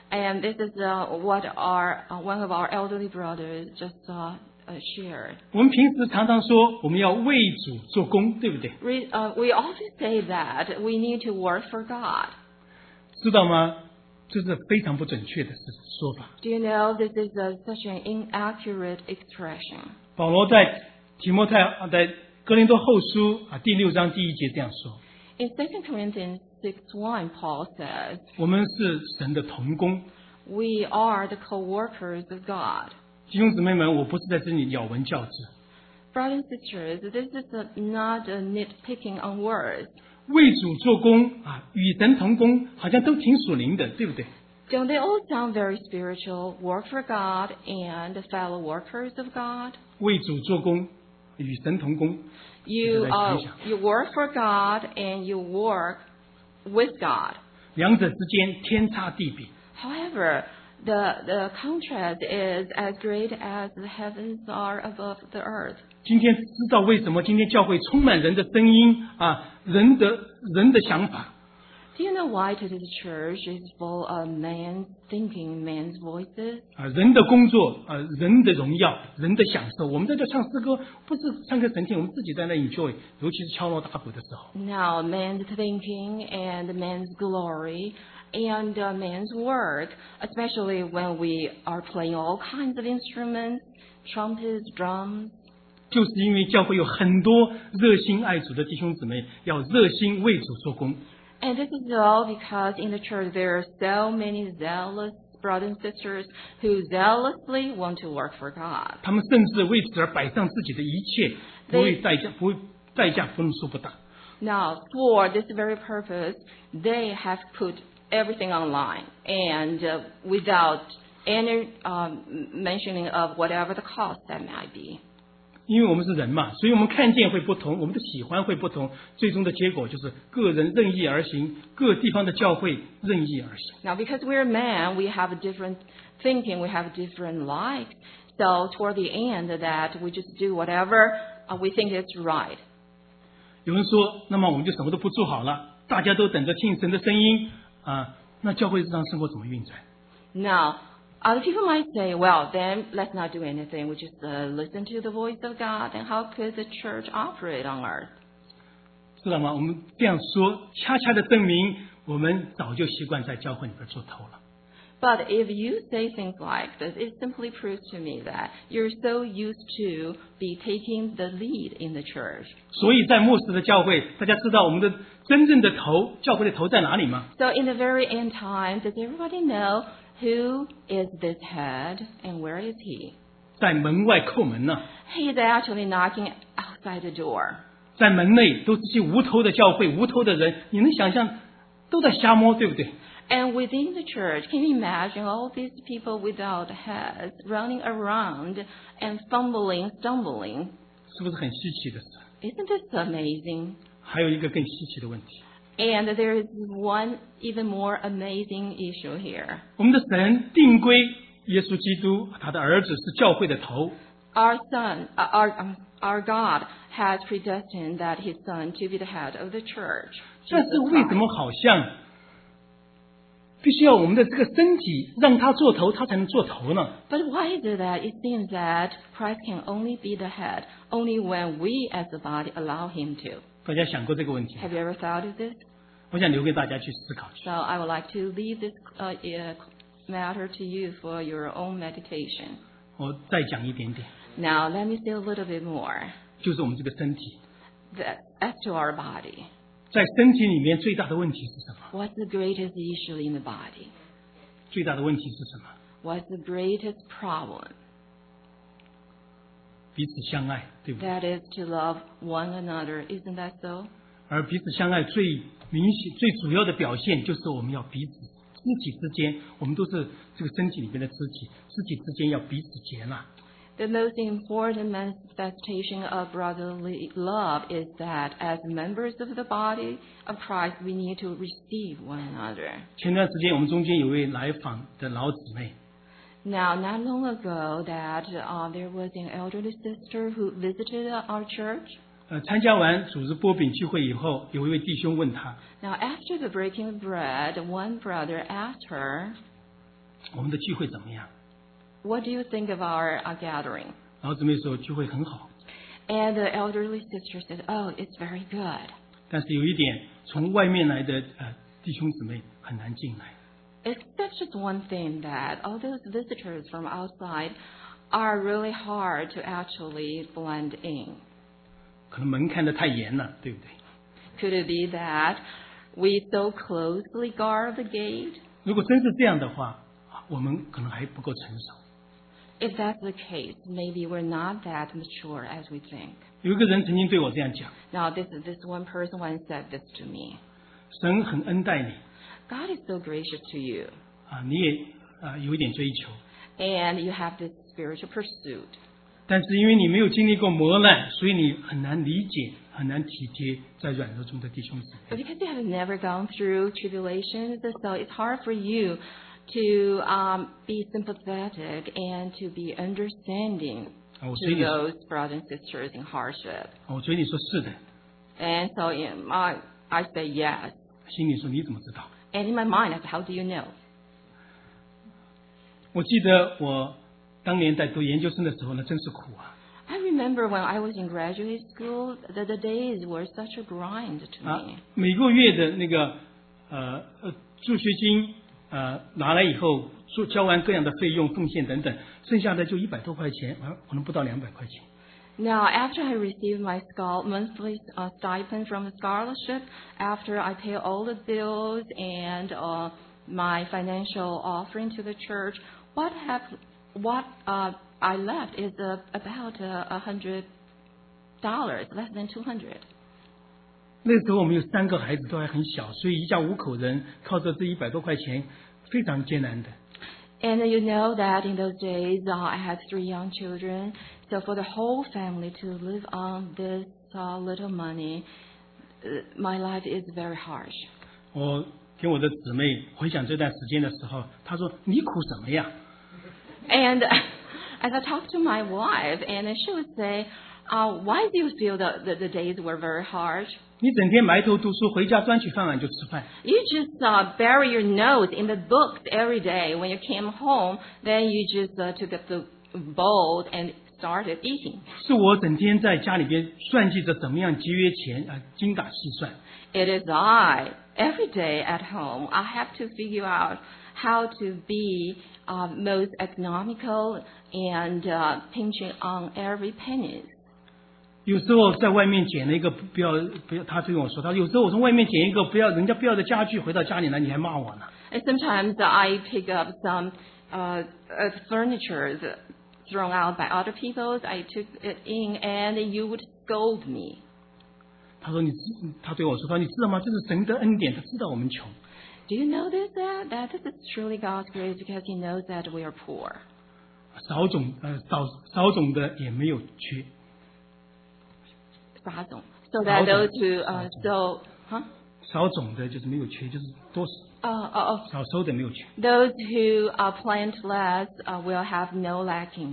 And this is uh, what our uh, one of our elderly brothers just uh, uh, shared. 我们平时常常说我们要为主做工，对不对？ We, uh, we often say that we need to work for God. 知道吗？这是非常不准确的说法。 Do you know this is a, such an inaccurate expression? 保罗在提摩太啊，在哥林多后书啊第六章第一节这样说： In Second Corinthians six one, Paul says, 我们是神的同工。 we are the co-workers of God. 弟兄姊妹们，我不是在这里咬文教字， Brothers and sisters, this is a, not a nitpicking on words. 为主做工啊，与神同工，好像都挺属灵的，对不对？ Don't they all sound very spiritual? Work for God and fellow workers of God. 为主做工，与神同工。 You 这个在 uh, 想想 you work for God and you work with God. 两者之间天差地别。 However, the the contrast is as great as the heavens are above the earth. 今天知道为什么今天教会充满人的声音啊，人的人的想法。 Do you know why today's church is full of man's thinking, man's voices? 啊，人的工作啊，人的荣耀，人的享受。我们在这唱诗歌，不是唱歌神听，我们自己在那 enjoy， 尤其是敲锣打鼓的时候。 Now, man's thinking and man's glory and uh, man's work, especially when we are playing all kinds of instruments, trumpets, drums. 就是因为教会有很多热心爱主的弟兄姊妹，要热心为主做工。 And this is all because in the church there are so many zealous brothers and sisters who zealously want to work for God. 他们甚至为此而摆上自己的一切，不会代价，不会代价不能说不大。 Now, for this very purpose, they have put everything online and uh, without any um, mentioning of whatever the cost that might be. 因为我们是人嘛，所以我们看见会不同，我们的喜欢会不同，最终的结果就是个人任意而行，各地方的教会任意而行。 Now, because we're men, we have a different thinking, we have different likes. So, toward the end, that we just do whatever uh, we think is right. 有人说，那么我们就什么都不做好了，大家都等着听神的声音啊，那教会日常生活怎么运转？ Now, other people might say, well, then let's not do anything. We just uh, listen to the voice of God. And how could the church operate on earth? 知道吗？我们这样说，恰恰的证明我们早就习惯在教会里边做头了。 But if you say things like this, it simply proves to me that you're so used to be taking the lead in the church. 所以在末世的教会，大家知道我们的真正的头，教会的头在哪里吗？ So in the very end time, does everybody know who is this head and where is he? 在门外叩门呢、 He is actually knocking outside the door. 在门内都是些无头的教会，无头的人，你能想象都在瞎摸，对不对？ And within the church, can you imagine all these people without heads running around and fumbling, stumbling? 是不是很稀奇的事？ Isn't this amazing? 还有一个更稀奇的问题， And there is one even more amazing issue here. 我们的神定规耶稣基督，他的儿子是教会的头， Our son, uh, our, um, our God has predestined that his son to be the head of the church. 但是为什么好像必须要我们的这个身体让他做头，他才能做头呢？ But why is it that it seems that Christ can only be the head only when we as the body allow him to? 大家想过这个问题吗？ Have you ever thought of this? 我想留给大家去思考。 So I would like to leave this uh, uh, matter to you for your own meditation. 我再讲一点点， Now let me say a little bit more. 就是我们这个身体， That, as to our body, 在身体里面最大的问题是什么？ what's the greatest issue in the body? 最大的问题是什么？ What's the greatest problem? 彼此相爱，对不对？ That is to love one another. Isn't that so? 而彼此相爱最明显、最主要的表现，就是我们要彼此肢体之间，我们都是这个身体里面的肢体，肢体之间要彼此接纳。 The most important manifestation of brotherly love is that as members of the body of Christ, we need to receive one another. 前段时间我们中间有位来访的老姊妹， Now, not long ago, that uh, there was an elderly sister who visited our church. 呃，参加完主日波饼聚会以后，有一位弟兄问他， Now, after the breaking of bread, one brother asked her, 我们的聚会怎么样？ What do you think of our uh, gathering? 然后姊妹说聚会很好， And the elderly sister said, oh, it's very good. 但是有一点，从外面来的呃弟兄姊妹很难进来。 Except just one thing that all those visitors from outside are really hard to actually blend in. 可能门看得太严了，对不对？ Could it be that we so closely guard the gate? 如果真是这样的话，我们可能还不够成熟。 If that's the case, maybe we're not that mature as we think. 有一个人曾经对我这样讲： Now, this this one person once said this to me. 神很恩待你 God is so gracious to you, 啊，你也啊有一点追求， and you have this spiritual pursuit. 但是因为你没有经历过磨难，所以你很难理解、很难体贴在软弱中的弟兄姊 But 妹。 because you have never gone through tribulations, so it's hard for you to um, be sympathetic and to be understanding 啊，我 to 随你， those brothers and sisters in hardship. 我随你说是的， And so in my, I say yes. 心里说你怎么知道？ And in my mind, I say, how do you know? 我记得我当年在读研究生的时候呢，真是苦啊！ I remember when I was in graduate school, that the days were such a grind to 啊 me. 每个月的那个呃呃助学金呃拿来以后，做交完各样的费用、奉献等等，剩下的就一百多块钱，啊，可能不到两百块钱。 Now, after I received my schol- monthly uh, stipend from the scholarship, after I pay all the bills and uh, my financial offering to the church, what have what uh, I left is uh, about a uh, hundred dollars, less than two hundred. 那个时候我们有三个孩子，都还很小，所以一家五口人靠着这一百多块钱，非常艰难的。 And you know that in those days, uh, I had three young children. So for the whole family to live on this uh, little money, uh, my life is very harsh. 我跟我的姊妹回想这段时间的时候，她说：“你苦什么呀？ And as I talked to my wife, and she would say, uh, why do you feel that the, the days were very harsh? 你整天埋头读书，回家端起饭碗就吃饭。 You just uh, bury your nose in the books every day. When you came home, then you just uh, took up the bowl and started eating. 是我整天在家里边算计着怎么样节约钱啊，精打细算。 It is I. Every day at home, I have to figure out how to be uh, most economical and uh, pinching on every penny. 有时候在外面捡了一个不要不要，他对我说，他有时候我从外面捡一个不要人家不要的家具回到家里来，你还骂我呢。 And sometimes I pick up some uh, uh, furniture thrown out by other people. I took it in, and you would scold me. 他说你知，他对我说，他说你知道吗？这是神的恩典，他知道我们穷。 Do you know this? That, that this is truly God's grace because He knows that we are poor. 少种呃少少种的也没有缺， So that those who uh, so huh? 少种的就是没有缺，就是多 Uh, uh, uh, 少收的没有缺。 those who uh, plant less uh, will have no lacking.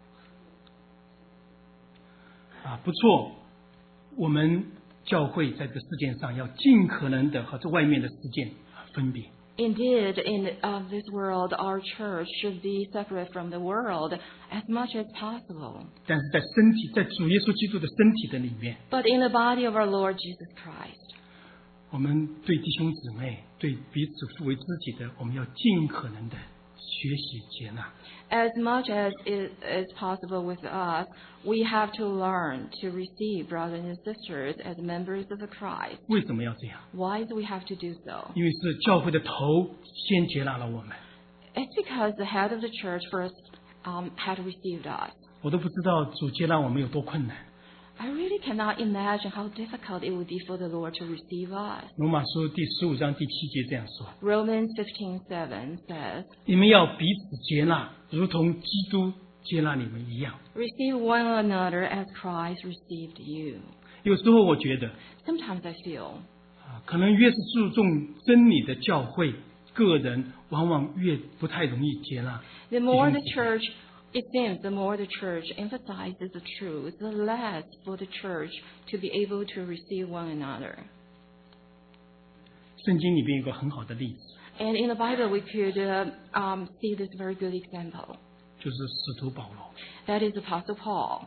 啊，不错，我们教会在这个事件上要尽可能的和这外面的事件啊分别。 Indeed, in uh, this world, our church should be separate from the world as much as possible. 但是在身体，在主耶稣基督的身体的里面， But in the body of our Lord Jesus Christ, 我们对弟兄姊妹、对彼此作为知己的，我们要尽可能的学习接纳。 as much as it is possible with us, we have to learn to receive brothers and sisters as members of the Christ. 为什么要这样？ Why do we have to do so? 因为是教会的头先接纳了我们。 It's because the head of the church first um, had received us. 我都不知道主接纳我们有多困难。 I really cannot imagine how difficult it would be for the Lord to receive us. 罗马书第十五章第七节这样说： Romans fifteen seven says, 你们要彼此接纳，如同基督接纳你们一样。 receive one another as Christ received you. 有时候我觉得， Sometimes I feel 啊，可能越是注重真理的教会，个人往往越不太容易接纳。 the more the church, it seems the more the church emphasizes the truth, the less for the church to be able to receive one another. 圣经里边有个很好的例子， And in the Bible, we could uh, um, see this very good example. 就是使徒保罗。 That is Apostle Paul.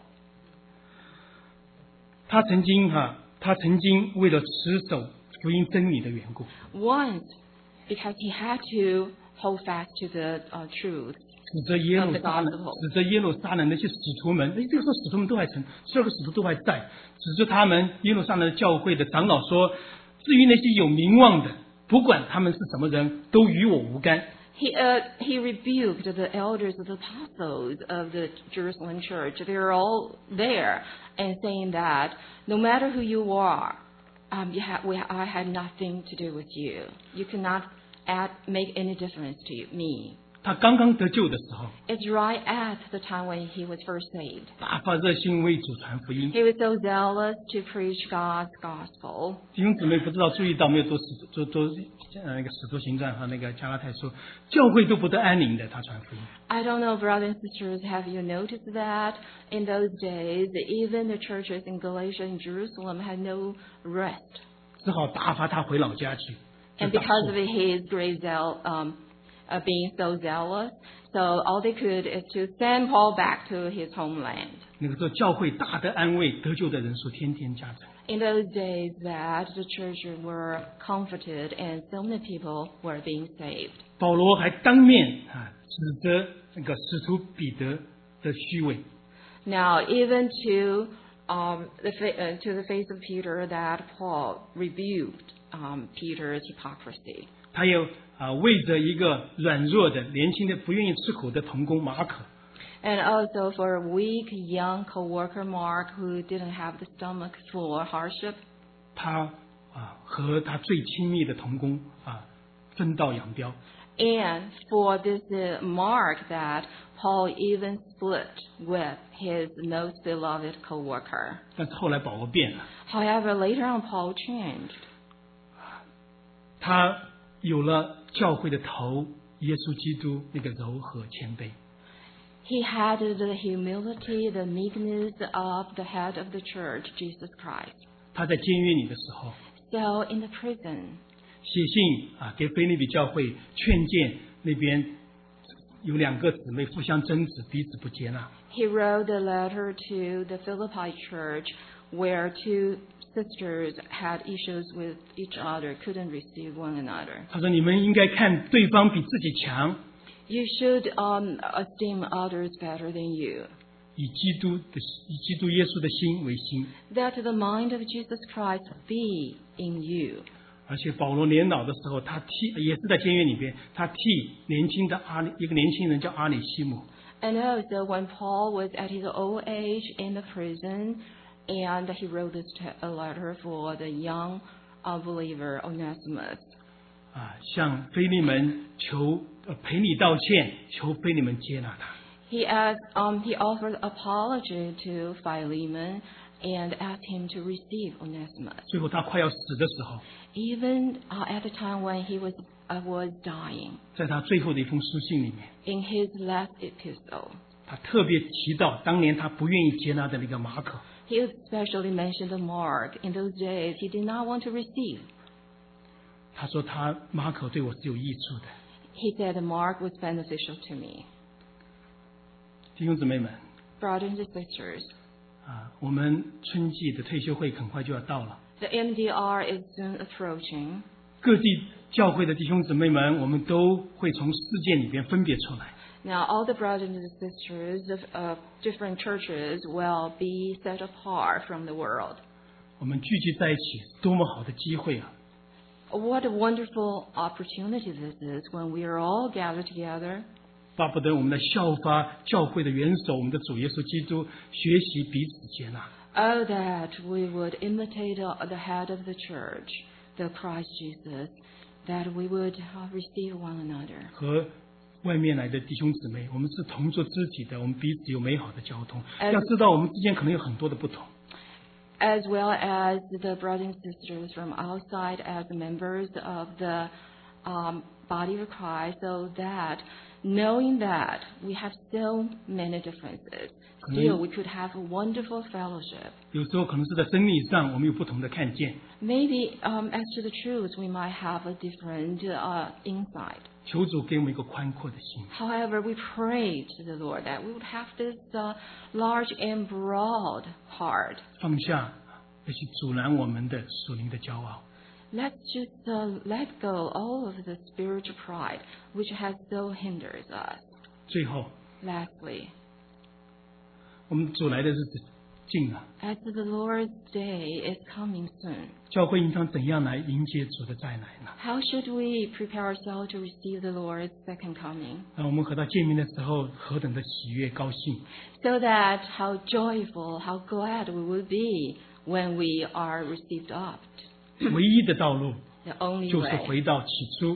他曾经哈、他曾经为了持守福音真理的缘故， Once, because he had to hold fast to the uh, truth. 指着耶路撒冷，指着耶路撒冷那些使徒们，哎，这个时候使徒们都还存，十二个使徒都还在，指着他们耶路撒冷的教会的长老说，至于那些有名望的，不管他们是什么人，都与我无干。 He, uh, he rebuked the elders of the apostles of the Jerusalem church. They were all there and saying that no matter who you are, um, you ha- we, I had nothing to do with you. You cannot add, make any difference to you, me. 他刚刚得救的时候， It's right at the time when he was first saved. 大发热心为主传福音。 He was so zealous to preach God's gospel. 弟兄姊妹不知道注意到没有？读使读读呃那个使徒行传和那个加拉太书，教会都不得安宁的，他传福音。 I don't know, brothers and sisters, have you noticed that in those days, even the churches in Galatia and Jerusalem had no rest. 只好打发他回老家去。 And 就打 because 发 of his great zeal, um, uh, being so zealous, so all they could is to send Paul back to his homeland. 那个时候教会大的安慰，得救的人数天天加增。 In those days that the church were comforted and so many people were being saved. 保罗还当面啊指责那个使徒彼得的虚伪。 Now, even to um, the fa- uh, to the face of Peter, that Paul rebuked um, Peter's hypocrisy. 他又啊为着一个软弱的年轻的不愿意吃苦的童工马可， And also for a weak young co-worker Mark who didn't have the stomach for hardship. 他啊和他最亲密的童工啊分道扬镳。 And for this uh, Mark that Paul even split with his most beloved co-worker. 但是后来保罗变了， However, later on Paul changed. 他有了教会的头耶稣基督那个柔和谦卑。 He had the humility, the meekness of the head of the church, Jesus Christ. 他在监狱里的时候， So in the prison, 写信啊给腓立比教会劝谏那边有两个姊妹互相争执，彼此不接纳。 he wrote a letter to the Philippi church where two sisters had issues with each other, couldn't receive one another. 他说你们应该看对方比自己强， You should um, esteem others better than you. 以基督的以基督耶稣的心为心。 That the mind of Jesus Christ be in you. 而且保罗年老的时候，他替也是在监狱里边，他替年轻的阿里一个年轻人叫阿里西姆， And also when Paul was at his old age in the prison, and he wrote this te- a letter for the young uh, believer Onesimus. 啊，向腓利门求呃赔礼道歉，求腓利门接纳他。 He asked, um, he offered apology to Philemon and asked him to receive Onesimus. 最后他快要死的时候， Even uh, at the time when he was uh, was dying, 在他最后的一封书信里面， in his last epistle, 他特别提到当年他不愿意接纳的那个马可。 he especially mentioned the Mark. In those days, he did not want to receive. 他说他马可对我是有益处的。 He said the Mark was beneficial to me. 弟兄姊妹们 Brothers and sisters, 啊，我们春季的退休会很快就要到了， the M D R is soon approaching. 各地教会的弟兄姊妹们，我们都会从事件里边分别出来。 Now, all the brothers and sisters of uh, different churches will be set apart from the world. 我们聚集在一起，多么好的机会啊！ What a wonderful opportunity this is when we are all gathered together. 巴不得我们来效法教会的元首，我们的主耶稣基督，学习彼此接纳。 Oh, that we would imitate uh, the head of the church, the Christ Jesus, that we would uh, receive one another. 和外面来的弟兄姊妹，我们是同作肢体的，我们彼此有美好的交通。 As- 要知道，我们之间可能有很多的不同， As well as the brothers and sisters from outside as members of the um, body of Christ, so that knowing that we have so many differences, still we could have a wonderful fellowship. 有时候可能是在真理上我们有不同的看见， Maybe um, as to the truth, we might have a different uh, insight. 求主给我们一个宽阔的心， However, we pray to the Lord that we would have this uh, large and broad heart. 放下那些阻拦我们的属灵的骄傲。 Let's just uh, let go all of the spiritual pride which has so hinders us. 最后， Lastly, 我们主来的日子近了， as the Lord's day is coming soon, 教会应当怎样来迎接主的再来呢？ how should we prepare ourselves to receive the Lord's second coming? 让我们和他见面的时候何等的喜悦高兴！ So that how joyful, how glad we will be when we are received up. 唯一的道路 The only 就是 way 回到起初，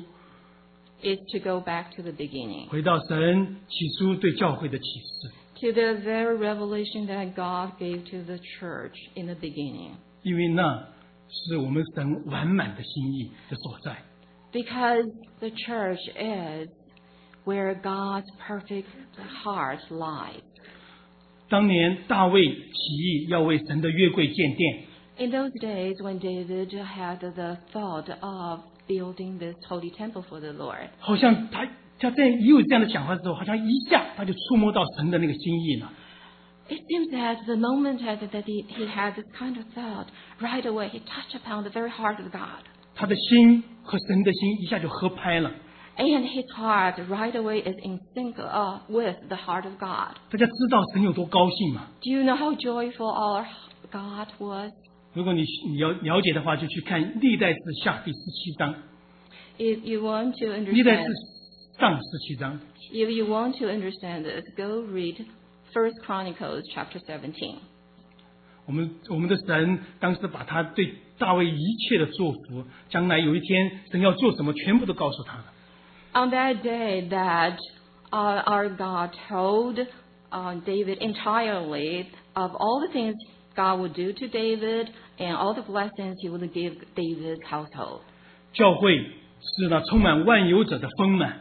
is to go back to the beginning, 回到神起初对教会的启示， to the very revelation that God gave to the church in the beginning. 因为那是我们神完满的心意的所在。 Because the church is where God's perfect heart lies. 当年大卫起意要为神的约柜建殿， In those days when David had the thought of building this holy temple for the Lord, 好像他他这样一有这样的想法之后，好像一下他就触摸到神的那个心意了。 it seems that the moment that, that he, he had this kind of thought, right away he touched upon the very heart of God. 他的心和神的心一下就合拍了。 And his heart right away is in sync uh, with the heart of God. 大家知道神有多高兴吗？ Do you know how joyful our God was? 如果你你要了解的话，就去看历代志下第十七章， If you want to 历代志 understand, 上十七章。 if you want to understand this, go read First Chronicles chapter seventeen. 我们我们的神当时把他对大卫一切的祝福，将来有一天神要做什么，全部都告诉他了。 On that day that uh, our God told uh, David entirely of all the things God would do to David and all the blessings he would give David's household. 教会是那充满万有者的丰满，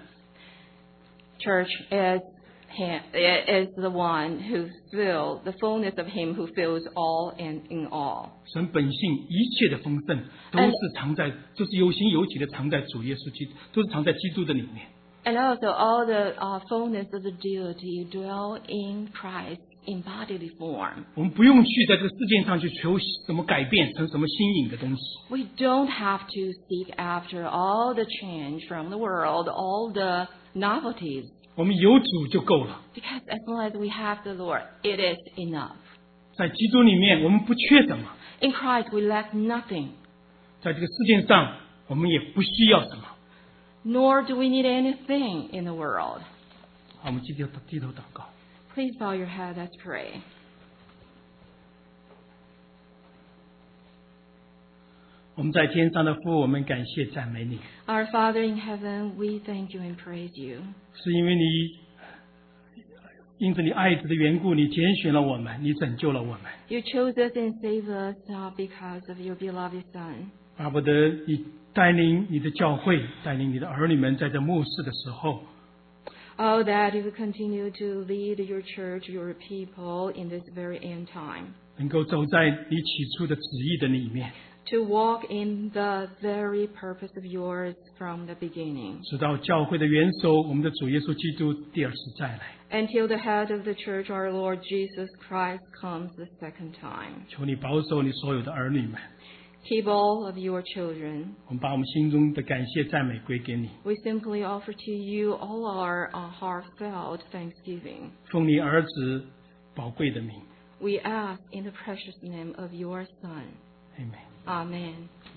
Church is him, is the one who fills the fullness of him who fills all and in all. 神本性一切的丰盛，都是藏在，就是有形有体的藏在主耶稣基督，都是藏在基督的里面。 And also all the uh, fullness of the deity dwell in Christ in bodily form. 我们不用去在这个世界上去求什么改变成什么新颖的东西， We don't have to seek after all the change from the world, all the novelties, 我们有主就够了。 because as long as we have the Lord, it is enough. 在基督里面，我们不缺什么； In Christ, we lack nothing, 在这个世界上，我们也不需要什么。 nor do we need anything in the world. 好，我们低头低头祷告。 Please bow your head, let's pray. 我们在天上的父，我们感谢赞美你， Our Father in heaven, we thank you and praise you. 是因为你因着你爱子的缘故，你拣选了我们，你拯救了我们。 You chose us and saved us uh, because of your beloved Son. 巴不得你带领你的教会，带领你的儿女们，在这末世的时候， Oh, that you would continue to lead your church, your people in this very end time. 能够走在你起初的旨意的里面， To walk in the very purpose of yours from the beginning. 直到教会的元首，我们的主耶稣基督第二次再来。 Until the head of the church, our Lord Jesus Christ, comes the second time. 求你保守你所有的儿女们， Keep all of your children. 我们把我们心中的感谢赞美归给你， We simply offer to you all our uh, heartfelt thanksgiving. 奉你儿子宝贵的名 We ask in the precious name of your Son. ，Amen。 Amen.